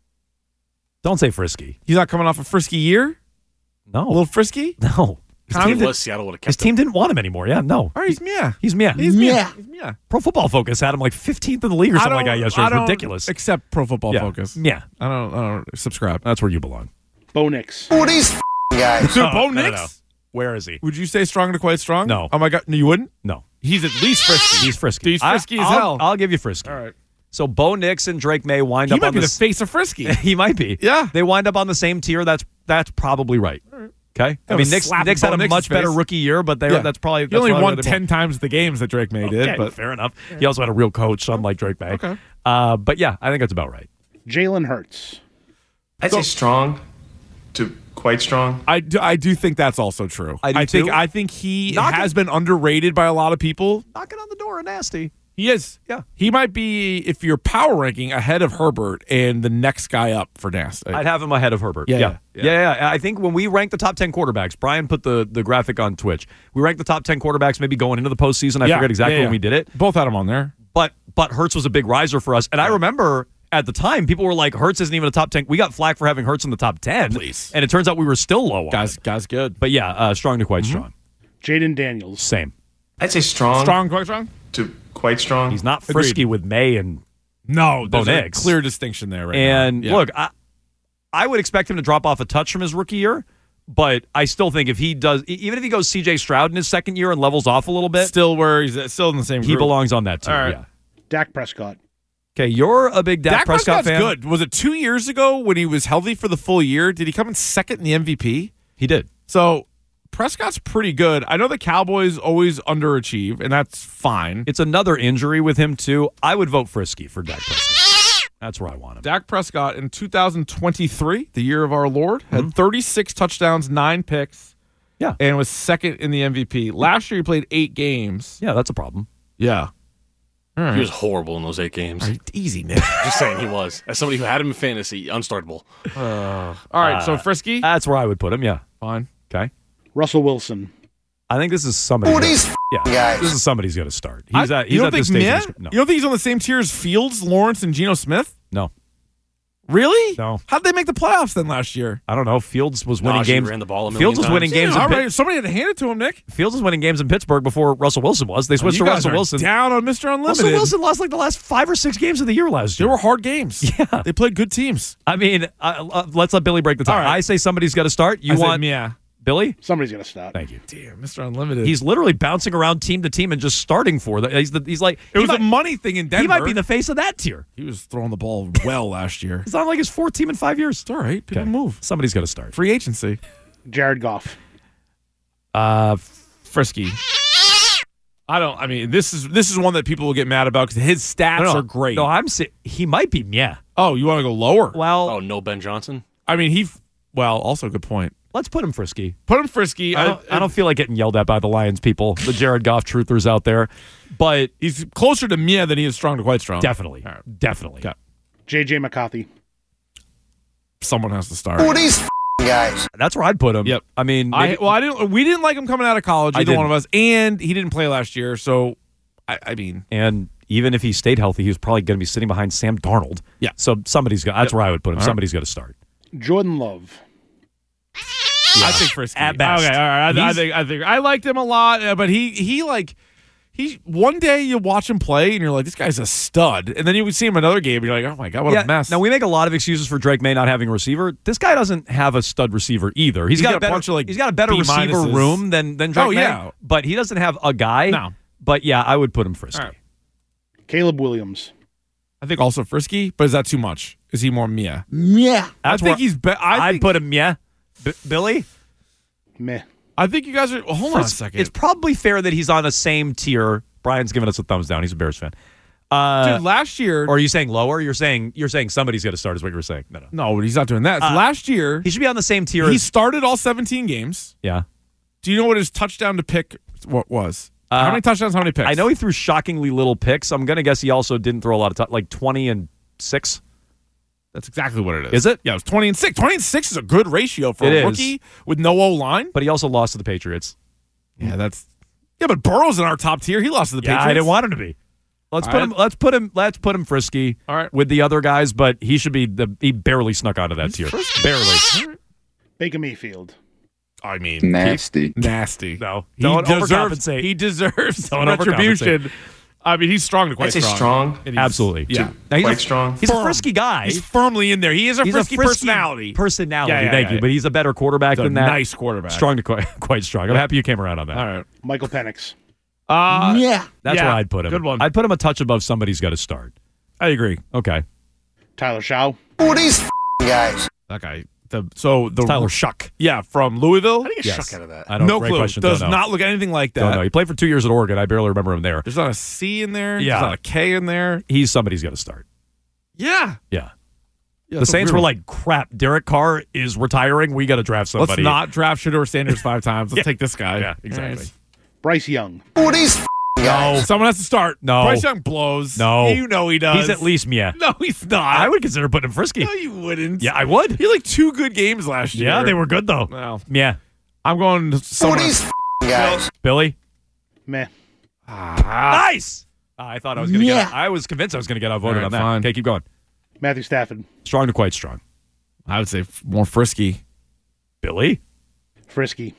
Don't say Frisky. He's not coming off a frisky year? No. A little frisky? No. His team was Seattle would have His kept team didn't want him anymore. Yeah, no. All right, he's Mia. He's Mia. He's Mia. He's Mia. Pro Football Focus had him like 15th in the league or something like that yesterday. It's I don't ridiculous. Except Pro Football Yeah. Focus. Yeah. I don't subscribe. That's where you belong. Bo Nix. Who are these guys? So No, Bo no, Nix? no. Where is he? Would you say strong to quite strong? No. Oh my God. No, you wouldn't? No. He's at least frisky. He's Frisky. He's frisky as I'll- hell. I'll give you Frisky. All right. So Bo Nix and Drake May wind He up might on be the the face of frisky. He might be. Yeah. They wind up on the same tier. That's probably right. Okay. I Have mean, a Nix slap had Bo a Nix's much better face. rookie year, but Yeah. that's probably He only that's won probably 10 times the games that Drake May did. Okay, But fair enough. He also had a real coach, unlike Drake May. Okay. But yeah, I think that's about right. Jalen Hurts. I'd say strong to quite strong. I do think that's also true. I do think too. I think he Knock has been underrated by a lot of people. Knocking on the door, nasty. He is. Yeah. He might be, if you're power ranking, ahead of Herbert and the next guy up for nasty. I'd have him ahead of Herbert. Yeah. Yeah. I think when we rank the top 10 quarterbacks, Brian put the graphic on Twitch. We ranked the top 10 quarterbacks maybe going into the postseason. I forget exactly when we did it. Both had him on there. But Hurts was a big riser for us. And I remember at the time, people were like, Hurts isn't even a top 10. We got flack for having Hurts in the top 10. Please. And it turns out we were still low on Guy's good. But yeah, strong to quite strong. Jaden Daniels. Same. I'd say strong. Strong, quite strong? To quite strong. He's not frisky with May and No, Bo there's a Nix. clear distinction there right And now. Yeah. look, I would expect him to drop off a touch from his rookie year, But I still think if he does, even if he goes C.J. Stroud in his second year and levels off a little bit, Still where he's still in the same group. he belongs on that team. All right. Yeah. Dak Prescott. Okay, you're a big Dak Prescott Prescott's fan. good. Was it 2 years ago when he was healthy for the full year? Did he come in second in the MVP? He did. So Prescott's pretty good. I know the Cowboys always underachieve, and that's fine. It's another injury with him, too. I would vote Frisky for Dak Prescott. That's where I want him. Dak Prescott in 2023, the year of our Lord, had 36 touchdowns, 9 picks. Yeah. And was second in the MVP. Last year he played 8 games. Yeah, that's a problem. Yeah. All right. He was horrible in those 8 games. All right, easy, Nick. Just saying he was. As somebody who had him in fantasy, unstartable. All right, so Frisky? That's where I would put him, yeah. Fine. Okay. Russell Wilson. I think this is somebody. guys. This is somebody's going to start. You He's don't at this think stage. Mia? No. You don't think he's on the same tier as Fields, Lawrence, and Geno Smith? No. Really? No. How'd they make the playoffs then last year? I don't know. Fields was winning Najee games. ran the ball a million Fields was winning times. games. Yeah, in all Pitt- right. Somebody had to hand it to him, Nick. Fields was winning games in Pittsburgh before Russell Wilson was. They switched You to guys Russell are Wilson. down on Mr. Unlimited. Russell Wilson lost like the last 5 or 6 games of the year last They year. were hard games. Yeah. They played good teams. I mean, let's let Billy break the tie. All right. I say somebody's got to start. You I said want Mia. Billy? Somebody's going to start. Thank you. Damn, Mr. Unlimited. He's literally bouncing around team to team and just starting for them. He's like it was a money thing in Denver. He might be the face of that tier. He was throwing the ball well last year. It's not like his 4th team in 5 years. It's all right. People move. Somebody's got to start. Free agency. Jared Goff. Frisky. I mean, this is one that people will get mad about because his stats are great. No, I'm saying he might be. Yeah. Oh, you want to go lower? Well, Oh, no Ben Johnson? I mean, also a good point. let's put him Frisky. Put him Frisky. I don't feel like getting yelled at by the Lions people, the Jared Goff truthers out there, but he's closer to Mia than he is strong to quite strong. Definitely. Definitely. Okay. J.J. McCarthy. Someone has to start. Who are these guys? That's where I'd put him. Yep. I mean, we didn't like him coming out of college, I either didn't. one of us, and he didn't play last year, so I mean, and even if he stayed healthy, he was probably going to be sitting behind Sam Darnold. Yeah. So somebody's got. That's where I would put him. All right. Somebody's got to start. Jordan Love. I think Frisky. At best. Okay, all right. I think I liked him a lot, but he one day you watch him play and you're like, this guy's a stud, and then you would see him another game and you're like, oh my god, what a mess. Now we make a lot of excuses for Drake May not having a receiver. This guy doesn't have a stud receiver either. He's got a bunch of, like, he's got a better B receiver minuses. room than Drake Oh, May. yeah. But he doesn't have a guy. No. But yeah, I would put him Frisky. All right. Caleb Williams. I think also Frisky, but is that too much? Is he more Mia? Yeah. I think he's. I'd put him. Yeah, Billy. Meh. I think you guys are. Well, hold on a second. It's probably fair that he's on the same tier. Brian's giving us a thumbs down. He's a Bears fan. Dude, last year. Or are you saying lower? You're saying somebody's got to start. Is what you were saying? No. No, but he's not doing that. Last year, he should be on the same tier. he as, started all 17 games. yeah. Do you know what his touchdown to pick what was? How many touchdowns? How many picks? I know he threw shockingly little picks. I'm gonna guess he also didn't throw a lot of like 20 and 6. That's exactly what it is. Is it? Yeah, it was 20 and 6. 20 and 6 is a good ratio for It a is. rookie with no O line. But he also lost to the Patriots. Yeah, but Burrow's in our top tier. He lost to the Yeah, Patriots. I didn't want him to be. Let's put him Frisky. All right. With the other guys, but he should be he barely snuck out of that tier. Barely. Baker Mayfield. I mean, Nasty. Nasty. No, He don't deserves, overcompensate. he deserves Don't retribution. I mean, he's strong to quite I'd say strong. strong. And he's- Absolutely. Yeah. Now, he's Quite strong. He's a frisky guy. He's firmly in there. He is a He's frisky personality. Thank you. But he's a better quarterback He's a than that. nice quarterback. Strong to quite strong. I'm happy you came around on that. All right. Michael Penix. That's Yeah. where I'd put him. Good one. I'd put him a touch above somebody's got to start. I agree. Okay. Tyler Shaw. Who are these guys? That guy. The Tyler Shuck. Yeah, from Louisville. How do you get Shuck out of that? I don't No great clue. question. Does Don't know. not look anything like that. Don't know. He played for 2 years at Oregon. I barely remember him there. There's not a C in there. Yeah. There's not a K in there. He's somebody's got to start. Yeah. Yeah. Yeah, The Saints were like, crap, Derek Carr is retiring. We got to draft somebody. let's not draft Shedeur Sanders 5 times. Let's take this guy. Yeah, exactly. All right. Bryce Young. Who are these guys? Someone has to start. No. Bryce Young blows. No. You know he does. He's at least Mia. No, he's not. I would consider putting him Frisky. No, you wouldn't. Yeah, I would. He had like 2 good games last year. Yeah, they were good, though. Well, Yeah. I'm going to Who are someone these guys? Billy? Meh. Nice! I thought I was going to get I was convinced I was going to get outvoted All right, on that. fine. Okay, keep going. Matthew Stafford. Strong to quite strong. I would say more frisky. Billy? Frisky.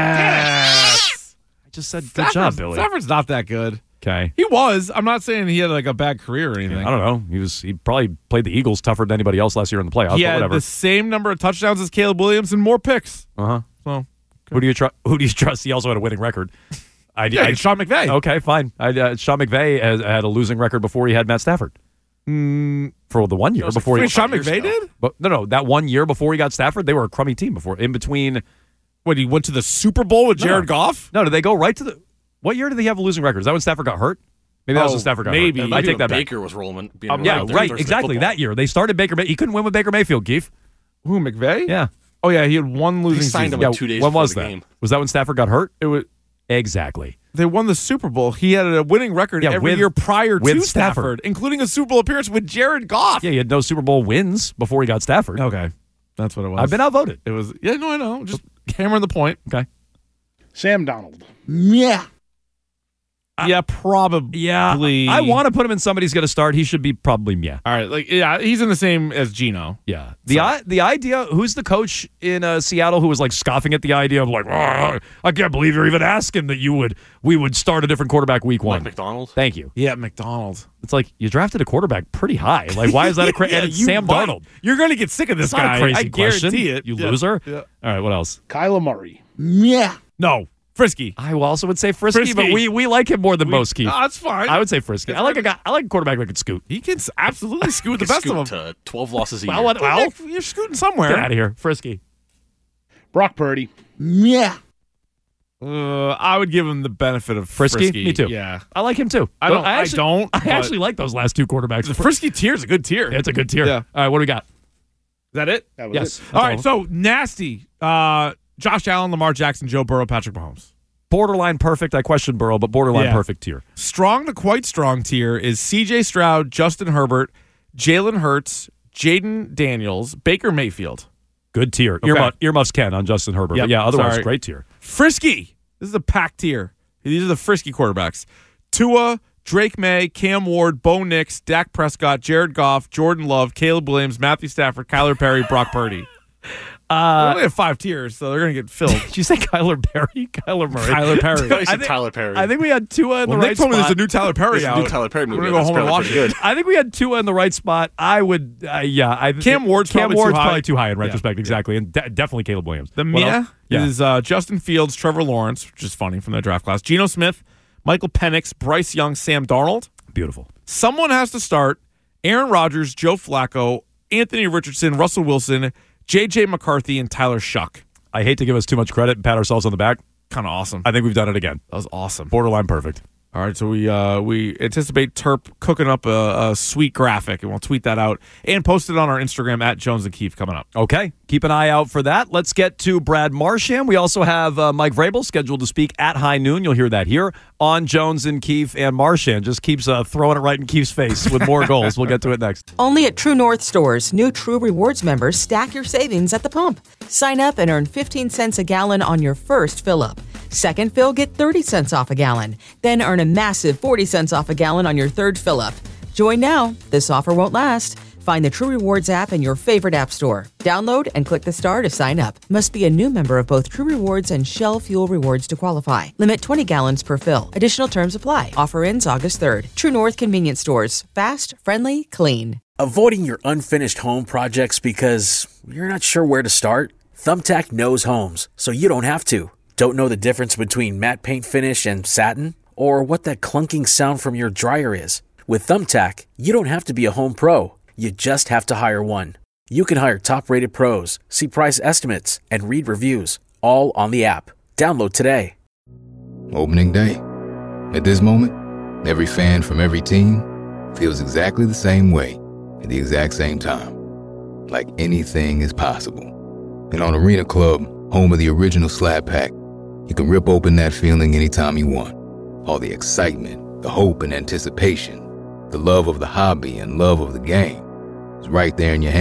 Yes. I just said good job, Billy. Stafford's not that good. Okay. He was. I'm not saying he had like a bad career or anything. I don't know. He probably played the Eagles tougher than anybody else last year in the playoffs, He but had whatever. the same number of touchdowns as Caleb Williams and more picks. Uh-huh. So Who do you trust? Who do you trust? He also had a winning record. Sean McVay. Okay, fine. Sean McVay had a losing record before he had Matt Stafford. For the 1 year before he Sean McVay did? But no, that 1 year before he got Stafford, they were a crummy team before. In between, what, he went to the Super Bowl with Jared Goff? No, did they go right to the? What year did they have a losing record? Is that when Stafford got hurt? Maybe that was when Stafford got hurt. I take that back. Baker was rolling. Right, exactly. That year they started Baker. He couldn't win with Baker Mayfield. Keith. Who, McVay? Yeah. Oh yeah, he had one losing signed season. him like 2 days When before was the that? game. Was that when Stafford got hurt? It was exactly. They won the Super Bowl. He had a winning record every year prior to Stafford, including a Super Bowl appearance with Jared Goff. Yeah, he had no Super Bowl wins before he got Stafford. Okay, that's what it was. I've been outvoted. It was I know. Just hammering the point. Okay. Sam Donald. Yeah. Yeah, probably. Yeah, I want to put him in somebody's going to start. He should be probably All right, he's in the same as Geno. Yeah. The idea, who's the coach in Seattle who was like scoffing at the idea of like, I can't believe you're even asking that we would start a different quarterback week 1. Mike McDonald? Thank you. Yeah, McDonald. It's like you drafted a quarterback pretty high. Like, why is that a crazy? And it's Sam Darnold. You're going to get sick of this It's not guy. a crazy I question. guarantee it. You loser. Yeah. All right, what else? Kyler Murray. Yeah. No. Frisky. I also would say Frisky, but we like him more than most, Keith. No, that's fine. I would say Frisky. I like a quarterback that can scoot. He can absolutely scoot the best of them. To 12 losses a year. Well, you're scooting somewhere. Get out of here, Frisky. Brock Purdy. Yeah. I would give him the benefit of Frisky. Me too. Yeah. I like him too. I actually like those last two quarterbacks. The Frisky tier is a good tier. It's a good tier. Yeah. All right, what do we got? Is that it? That was Yes. it. All right, so nasty. Josh Allen, Lamar Jackson, Joe Burrow, Patrick Mahomes. Borderline perfect. I question Burrow, but borderline perfect tier. Strong to quite strong tier is C.J. Stroud, Justin Herbert, Jalen Hurts, Jaden Daniels, Baker Mayfield. Good tier. Okay. Earmuffs Ken on Justin Herbert. Yep. But yeah, otherwise Sorry. great tier. Frisky. This is a packed tier. These are the frisky quarterbacks. Tua, Drake May, Cam Ward, Bo Nix, Dak Prescott, Jared Goff, Jordan Love, Caleb Williams, Matthew Stafford, Kyler Perry, Brock Purdy. They only have 5 tiers, so they're going to get filled. Did you say Kyler Perry? Kyler Murray. Kyler Perry. I said Tyler Perry. I think we had Tua in the Nick right told me spot. there's a new Tyler Perry There's a out. new Tyler Perry movie. We're going to go home and watch it. I think we had Tua in the right spot. I would, Cam Ward's probably too high. probably too high in retrospect, exactly. And definitely Caleb Williams. The What Mia else? is Justin Fields, Trevor Lawrence, which is funny from the draft class, Geno Smith, Michael Penix, Bryce Young, Sam Darnold. Beautiful. Someone has to start. Aaron Rodgers, Joe Flacco, Anthony Richardson, Russell Wilson, J.J. McCarthy, and Tyler Shuck. I hate to give us too much credit and pat ourselves on the back. Kind of awesome. I think we've done it again. That was awesome. Borderline perfect. All right, so we anticipate Terp cooking up a sweet graphic, and we'll tweet that out and post it on our Instagram at Jones and Keefe coming up. Okay, keep an eye out for that. Let's get to Brad Marchand. We also have Mike Vrabel scheduled to speak at high noon. You'll hear that here on Jones and Keefe, and Marchand just keeps throwing it right in Keefe's face with more goals. We'll get to it next. Only at True North stores, new True Rewards members stack your savings at the pump. Sign up and earn 15 cents a gallon on your first fill-up. Second fill, get 30 cents off a gallon. Then earn a massive 40 cents off a gallon on your third fill-up. Join now. This offer won't last. Find the True Rewards app in your favorite app store. Download and click the star to sign up. Must be a new member of both True Rewards and Shell Fuel Rewards to qualify. Limit 20 gallons per fill. Additional terms apply. Offer ends August 3rd. True North Convenience Stores. Fast, friendly, clean. Avoiding your unfinished home projects because you're not sure where to start? Thumbtack knows homes, so you don't have to. Don't know the difference between matte paint finish and satin? Or what that clunking sound from your dryer is? With Thumbtack, you don't have to be a home pro. You just have to hire one. You can hire top-rated pros, see price estimates, and read reviews, all on the app. Download today. Opening day. At this moment, every fan from every team feels exactly the same way at the exact same time. Like anything is possible. And on Arena Club, home of the original Slab Pack, you can rip open that feeling anytime you want. All the excitement, the hope and anticipation, the love of the hobby and love of the game is right there in your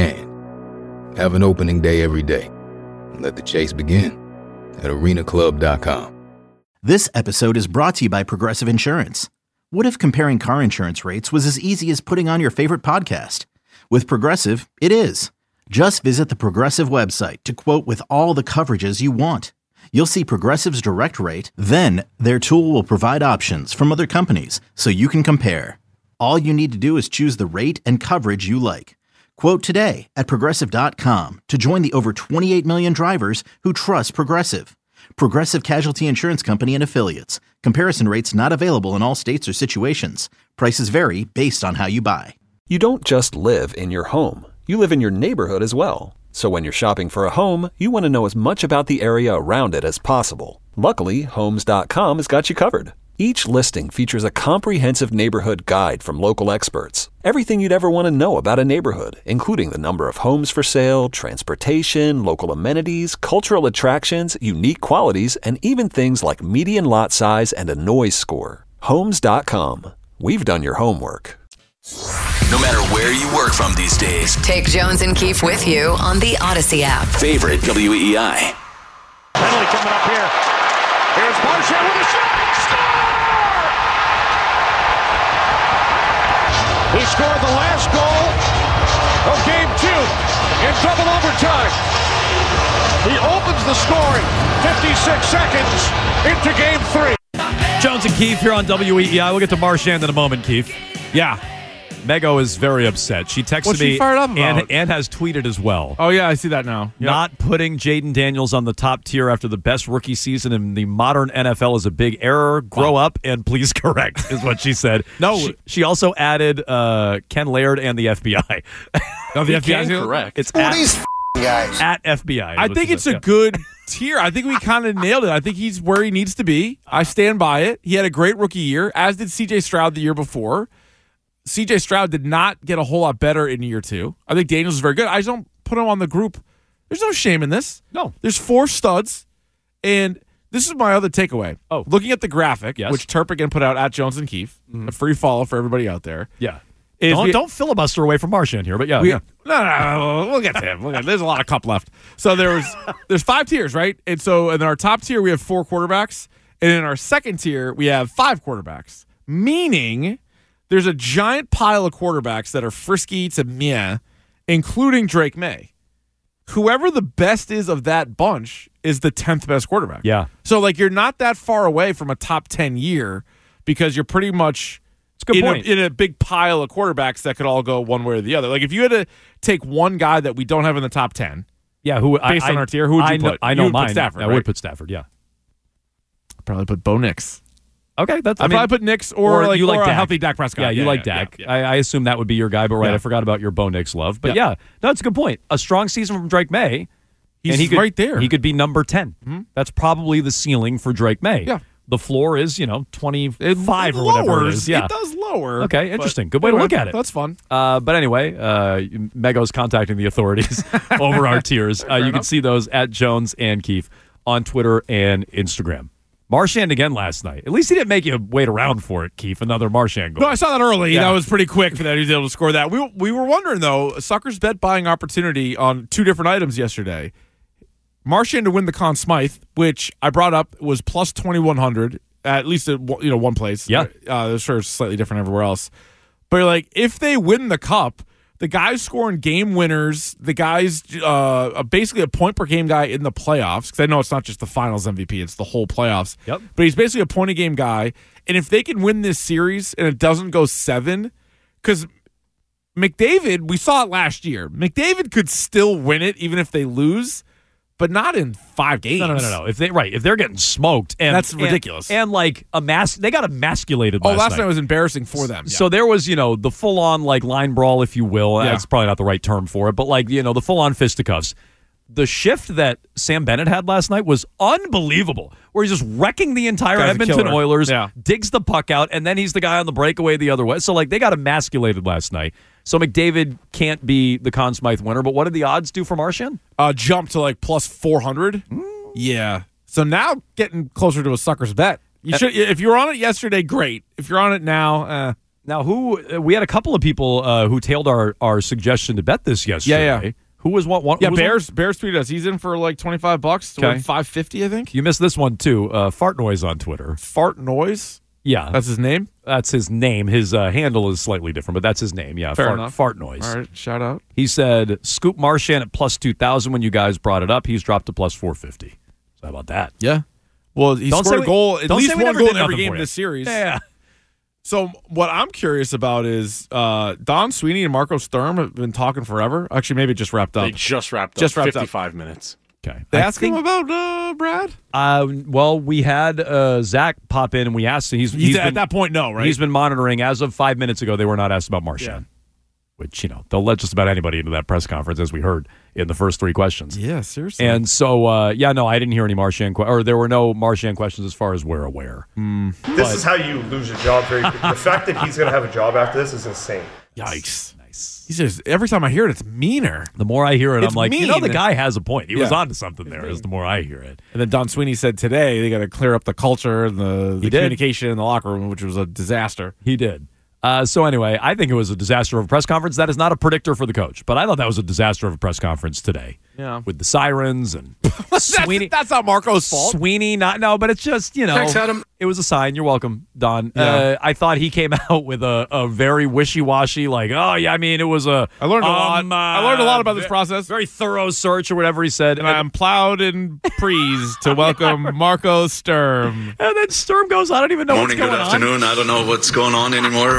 hand. Have an opening day every day. And let the chase begin at arenaclub.com. This episode is brought to you by Progressive Insurance. What if comparing car insurance rates was as easy as putting on your favorite podcast? With Progressive, it is. Just visit the Progressive website to quote with all the coverages you want. You'll see Progressive's direct rate, then their tool will provide options from other companies so you can compare. All you need to do is choose the rate and coverage you like. Quote today at Progressive.com to join the over 28 million drivers who trust Progressive. Progressive Casualty Insurance Company and Affiliates. Comparison rates not available in all states or situations. Prices vary based on how you buy. You don't just live in your home. You live in your neighborhood as well. So when you're shopping for a home, you want to know as much about the area around it as possible. Luckily, Homes.com has got you covered. Each listing features a comprehensive neighborhood guide from local experts. Everything you'd ever want to know about a neighborhood, including the number of homes for sale, transportation, local amenities, cultural attractions, unique qualities, and even things like median lot size and a noise score. Homes.com. We've done your homework. No matter where you work from these days, Take Jones and Keefe with you on the Odyssey app. favorite WEEI. Penalty coming up here. Here's Marchand with a shot. Score! He scored the last goal of Game 2 in double overtime. He opens the scoring 56 seconds into Game 3. Jones and Keefe here on WEEI. We'll get to Marchand in a moment, Keefe. Yeah. Mego is very upset. She texted What's me she fired up about? and has tweeted as well. Oh, yeah, I see that now. Yep. Not putting Jaden Daniels on the top tier after the best rookie season in the modern NFL is a big error. Grow up and please correct, is what she said. No. She also added Ken Laird and the FBI. No, the FBI is correct. It's Who are these guys? at FBI. I think it's a good tier. I think we kind of nailed it. I think he's where he needs to be. I stand by it. He had a great rookie year, as did C.J. Stroud the year before. C.J. Stroud did not get a whole lot better in year 2. I think Daniels is very good. I just don't put him on the group. There's no shame in this. No. There's 4 studs, and this is my other takeaway. Oh. Looking at the graphic, Yes. which Turp again put out at Jones and Keefe, a free follow for everybody out there. Yeah. Is Don't filibuster away from Marchand here, but yeah. No, we'll get to him. There's a lot of cup left. So there's 5 tiers, right? And so in our top tier, we have 4 quarterbacks. And in our second tier, we have 5 quarterbacks. Meaning there's a giant pile of quarterbacks that are frisky to meh, including Drake May. Whoever the best is of that bunch is the 10th best quarterback. Yeah. So, like, you're not that far away from a top 10 year because you're pretty much It's a good point. in a big pile of quarterbacks that could all go one way or the other. Like, if you had to take one guy that we don't have in the top 10, Yeah, who based on our tier, who would you put? I know You would put mine. Stafford, I right? would put Stafford, yeah. I'd probably put Bo Nix. Okay, that's I'd probably put Nix or you like a Dak. healthy Dak Prescott. Yeah, you like Dak. yeah. I assume that would be your guy, but Yeah. I forgot about your Bo Nix love. But Yeah. yeah, no, that's a good point. A strong season from Drake May. He's and he could, right there. He could be number 10. That's probably the ceiling for Drake May. Yeah. The floor is, 25 or whatever it is. Yeah. It does lower. Okay, interesting. Good way to look at it. That's fun. But anyway, Mego's contacting the authorities over our tiers. You can see those at Jones and Keefe on Twitter and Instagram. Marchand again last night. At least he didn't make you wait around for it, Keefe. Another Marchand goal. No, I saw that early. Yeah. That was pretty quick for that. He was able to score that. We were wondering, though, Sucker's bet buying opportunity on 2 different items yesterday. Marchand to win the Conn Smythe, which I brought up, was plus 2,100, at least at one place. Yeah. Sure, it's slightly different everywhere else. But you're like, if they win the Cup, the guy's scoring game winners, the guy's basically a point per game guy in the playoffs, because I know it's not just the finals MVP, it's the whole playoffs. Yep. But he's basically a point a game guy. And if they can win this series and it doesn't go 7, because McDavid, we saw it last year. McDavid could still win it even if they lose, but not in 5 games. No. If they're getting smoked, and That's ridiculous. And like they got emasculated. Last night was embarrassing for them. So there was, the full on like line brawl, if you will. Yeah. That's probably not the right term for it, but like, the full on fisticuffs. The shift that Sam Bennett had last night was unbelievable, where he's just wrecking the entire Guy's a Edmonton killer. Oilers, Yeah. digs the puck out, and then he's the guy on the breakaway the other way. So like they got emasculated last night. So McDavid can't be the Conn Smythe winner, but what did the odds do for Marchand? Jump to like plus 400. Yeah. So now getting closer to a Sucker's bet. You should, if you were on it yesterday, great. If you're on it now, Now, we had a couple of people who tailed our suggestion to bet this yesterday. Yeah. Who was one? Yeah, who was Bears tweeted us. He's in for like $25 to win $550, I think. You missed this one too. Fart Noise on Twitter. Fart Noise? Yeah. That's his name? That's his name. His handle is slightly different, but that's his name. Yeah, Fair enough. Fart Noise. All right, shout out. He said, Scoop Marchand at plus 2,000 when you guys brought it up. He's dropped to plus 450. So how about that? Yeah. Well, he Don't scored say a goal, at don't least say we one never goal did in every nothing game for of you. this series. Yeah. So what I'm curious about is Don Sweeney and Marco Sturm have been talking forever. Actually, maybe it just wrapped up. They just wrapped up. Just wrapped 55 minutes. Okay. They asked him about Brad? Well, we had Zach pop in and we asked him. He's At been, that point, no, right? He's been monitoring. As of 5 minutes ago, they were not asked about Marchand. Which, they'll let just about anybody into that press conference, as we heard in the first 3 questions. Yeah, seriously. And so, I didn't hear any Marchand or there were no Marchand questions as far as we're aware. This is how you lose a job very quickly. The fact that he's going to have a job after this is insane. Yikes. Nice. He says, every time I hear it, it's meaner. The more I hear it, I'm like, mean. the guy has a point. He was onto something there, as the more I hear it. And then Don Sweeney said today they got to clear up the culture and the communication in the locker room, which was a disaster. He did. So anyway, I think it was a disaster of a press conference. That is not a predictor for the coach, but I thought that was a disaster of a press conference today. Yeah, with the sirens and Sweeney. That's not Marco's fault. Sweeney, but it's just Thanks, Adam. It was a sign. You're welcome, Don. Yeah. I thought he came out with a very wishy-washy, like, it was a. I learned a lot. I learned a lot about this process. Very thorough search or whatever he said. And I'm plowed and pleased to welcome Marco Sturm. And then Sturm goes, I don't even know Morning, what's going good afternoon. I don't know what's going on anymore.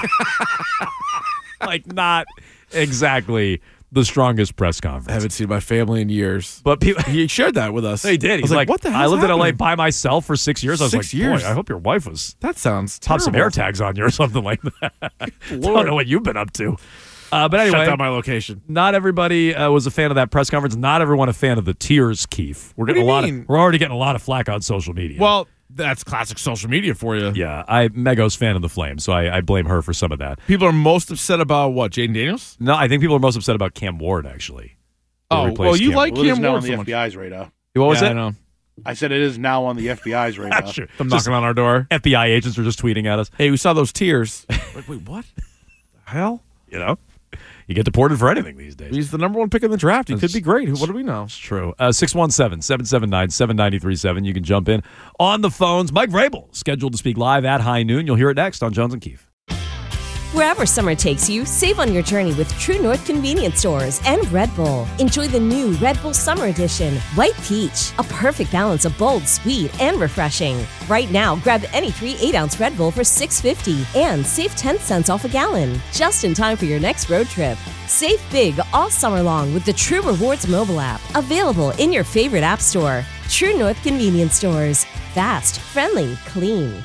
Like, not exactly the strongest press conference. I haven't seen my family in years. But he shared that with us. They did. He's like, what the hell? I lived in LA by myself for 6 years. I was 6 like, years. boy, I hope your wife was. That sounds Pop some terrible. air tags on you or something like that. I don't know what you've been up to. But anyway, shut down my location. Not everybody was a fan of that press conference. Not everyone a fan of the tears, Keith. We're getting we're already getting a lot of flack on social media. Well, that's classic social media for you. Yeah, Mego's fan of the Flames, so I blame her for some of that. People are most upset about what? Jaden Daniels? No, I think people are most upset about Cam Ward, actually. Oh, well, you like Cam Ward on the so much. FBI's radar. What was it? I know. I said it is now on the FBI's radar. Sure. I'm knocking on our door. FBI agents are just tweeting at us. Hey, we saw those tears. Like, wait, what? The hell? You get deported for anything these days. He's the number 1 pick in the draft. He could be great. What do we know? It's true. 617-779-7937. You can jump in on the phones. Mike Vrabel scheduled to speak live at high noon. You'll hear it next on Jones and Keefe. Wherever summer takes you, save on your journey with True North Convenience Stores and Red Bull. Enjoy the new Red Bull Summer Edition, White Peach, a perfect balance of bold, sweet, and refreshing. Right now, grab any 3 8-ounce Red Bull for $6.50 and save 10 cents off a gallon, just in time for your next road trip. Save big all summer long with the True Rewards mobile app, available in your favorite app store. True North Convenience Stores. Fast, friendly, clean.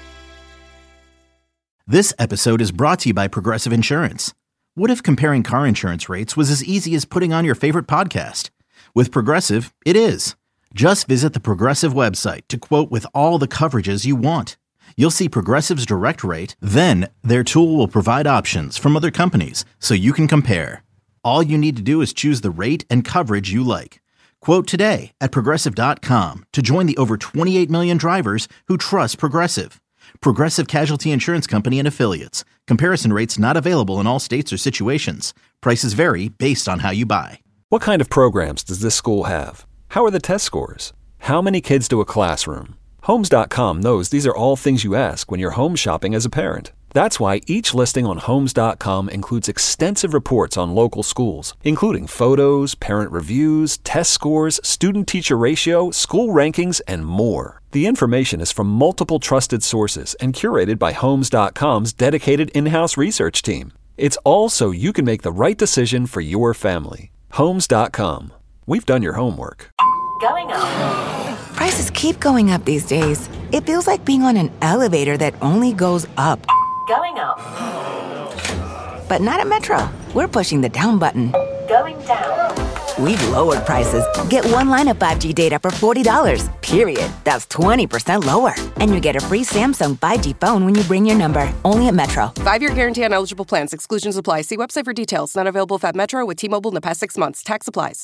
This episode is brought to you by Progressive Insurance. What if comparing car insurance rates was as easy as putting on your favorite podcast? With Progressive, it is. Just visit the Progressive website to quote with all the coverages you want. You'll see Progressive's direct rate, then their tool will provide options from other companies so you can compare. All you need to do is choose the rate and coverage you like. Quote today at Progressive.com to join the over 28 million drivers who trust Progressive. Progressive Casualty Insurance Company and Affiliates. Comparison rates not available in all states or situations. Prices vary based on how you buy. What kind of programs does this school have? How are the test scores? How many kids do a classroom? Homes.com knows these are all things you ask when you're home shopping as a parent. That's why each listing on Homes.com includes extensive reports on local schools, including photos, parent reviews, test scores, student-teacher ratio, school rankings, and more. The information is from multiple trusted sources and curated by Homes.com's dedicated in-house research team. It's all so you can make the right decision for your family. Homes.com. We've done your homework. Going up. Prices keep going up these days. It feels like being on an elevator that only goes up. Going up. But not at Metro. We're pushing the down button. Going down. We've lowered prices. Get one line of 5G data for $40, period. That's 20% lower. And you get a free Samsung 5G phone when you bring your number. Only at Metro. 5-year guarantee on eligible plans. Exclusions apply. See website for details. Not available at Metro with T-Mobile in the past 6 months. Tax applies.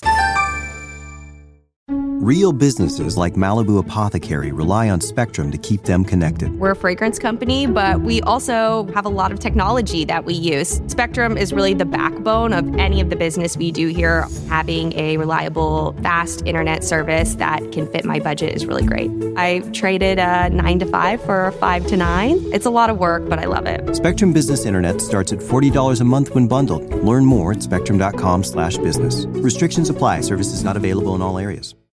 Real businesses like Malibu Apothecary rely on Spectrum to keep them connected. We're a fragrance company, but we also have a lot of technology that we use. Spectrum is really the backbone of any of the business we do here. Having a reliable, fast internet service that can fit my budget is really great. I traded a 9 to 5 for a 5 to 9. It's a lot of work, but I love it. Spectrum Business Internet starts at $40 a month when bundled. Learn more at spectrum.com/business. Restrictions apply. Services not available in all areas.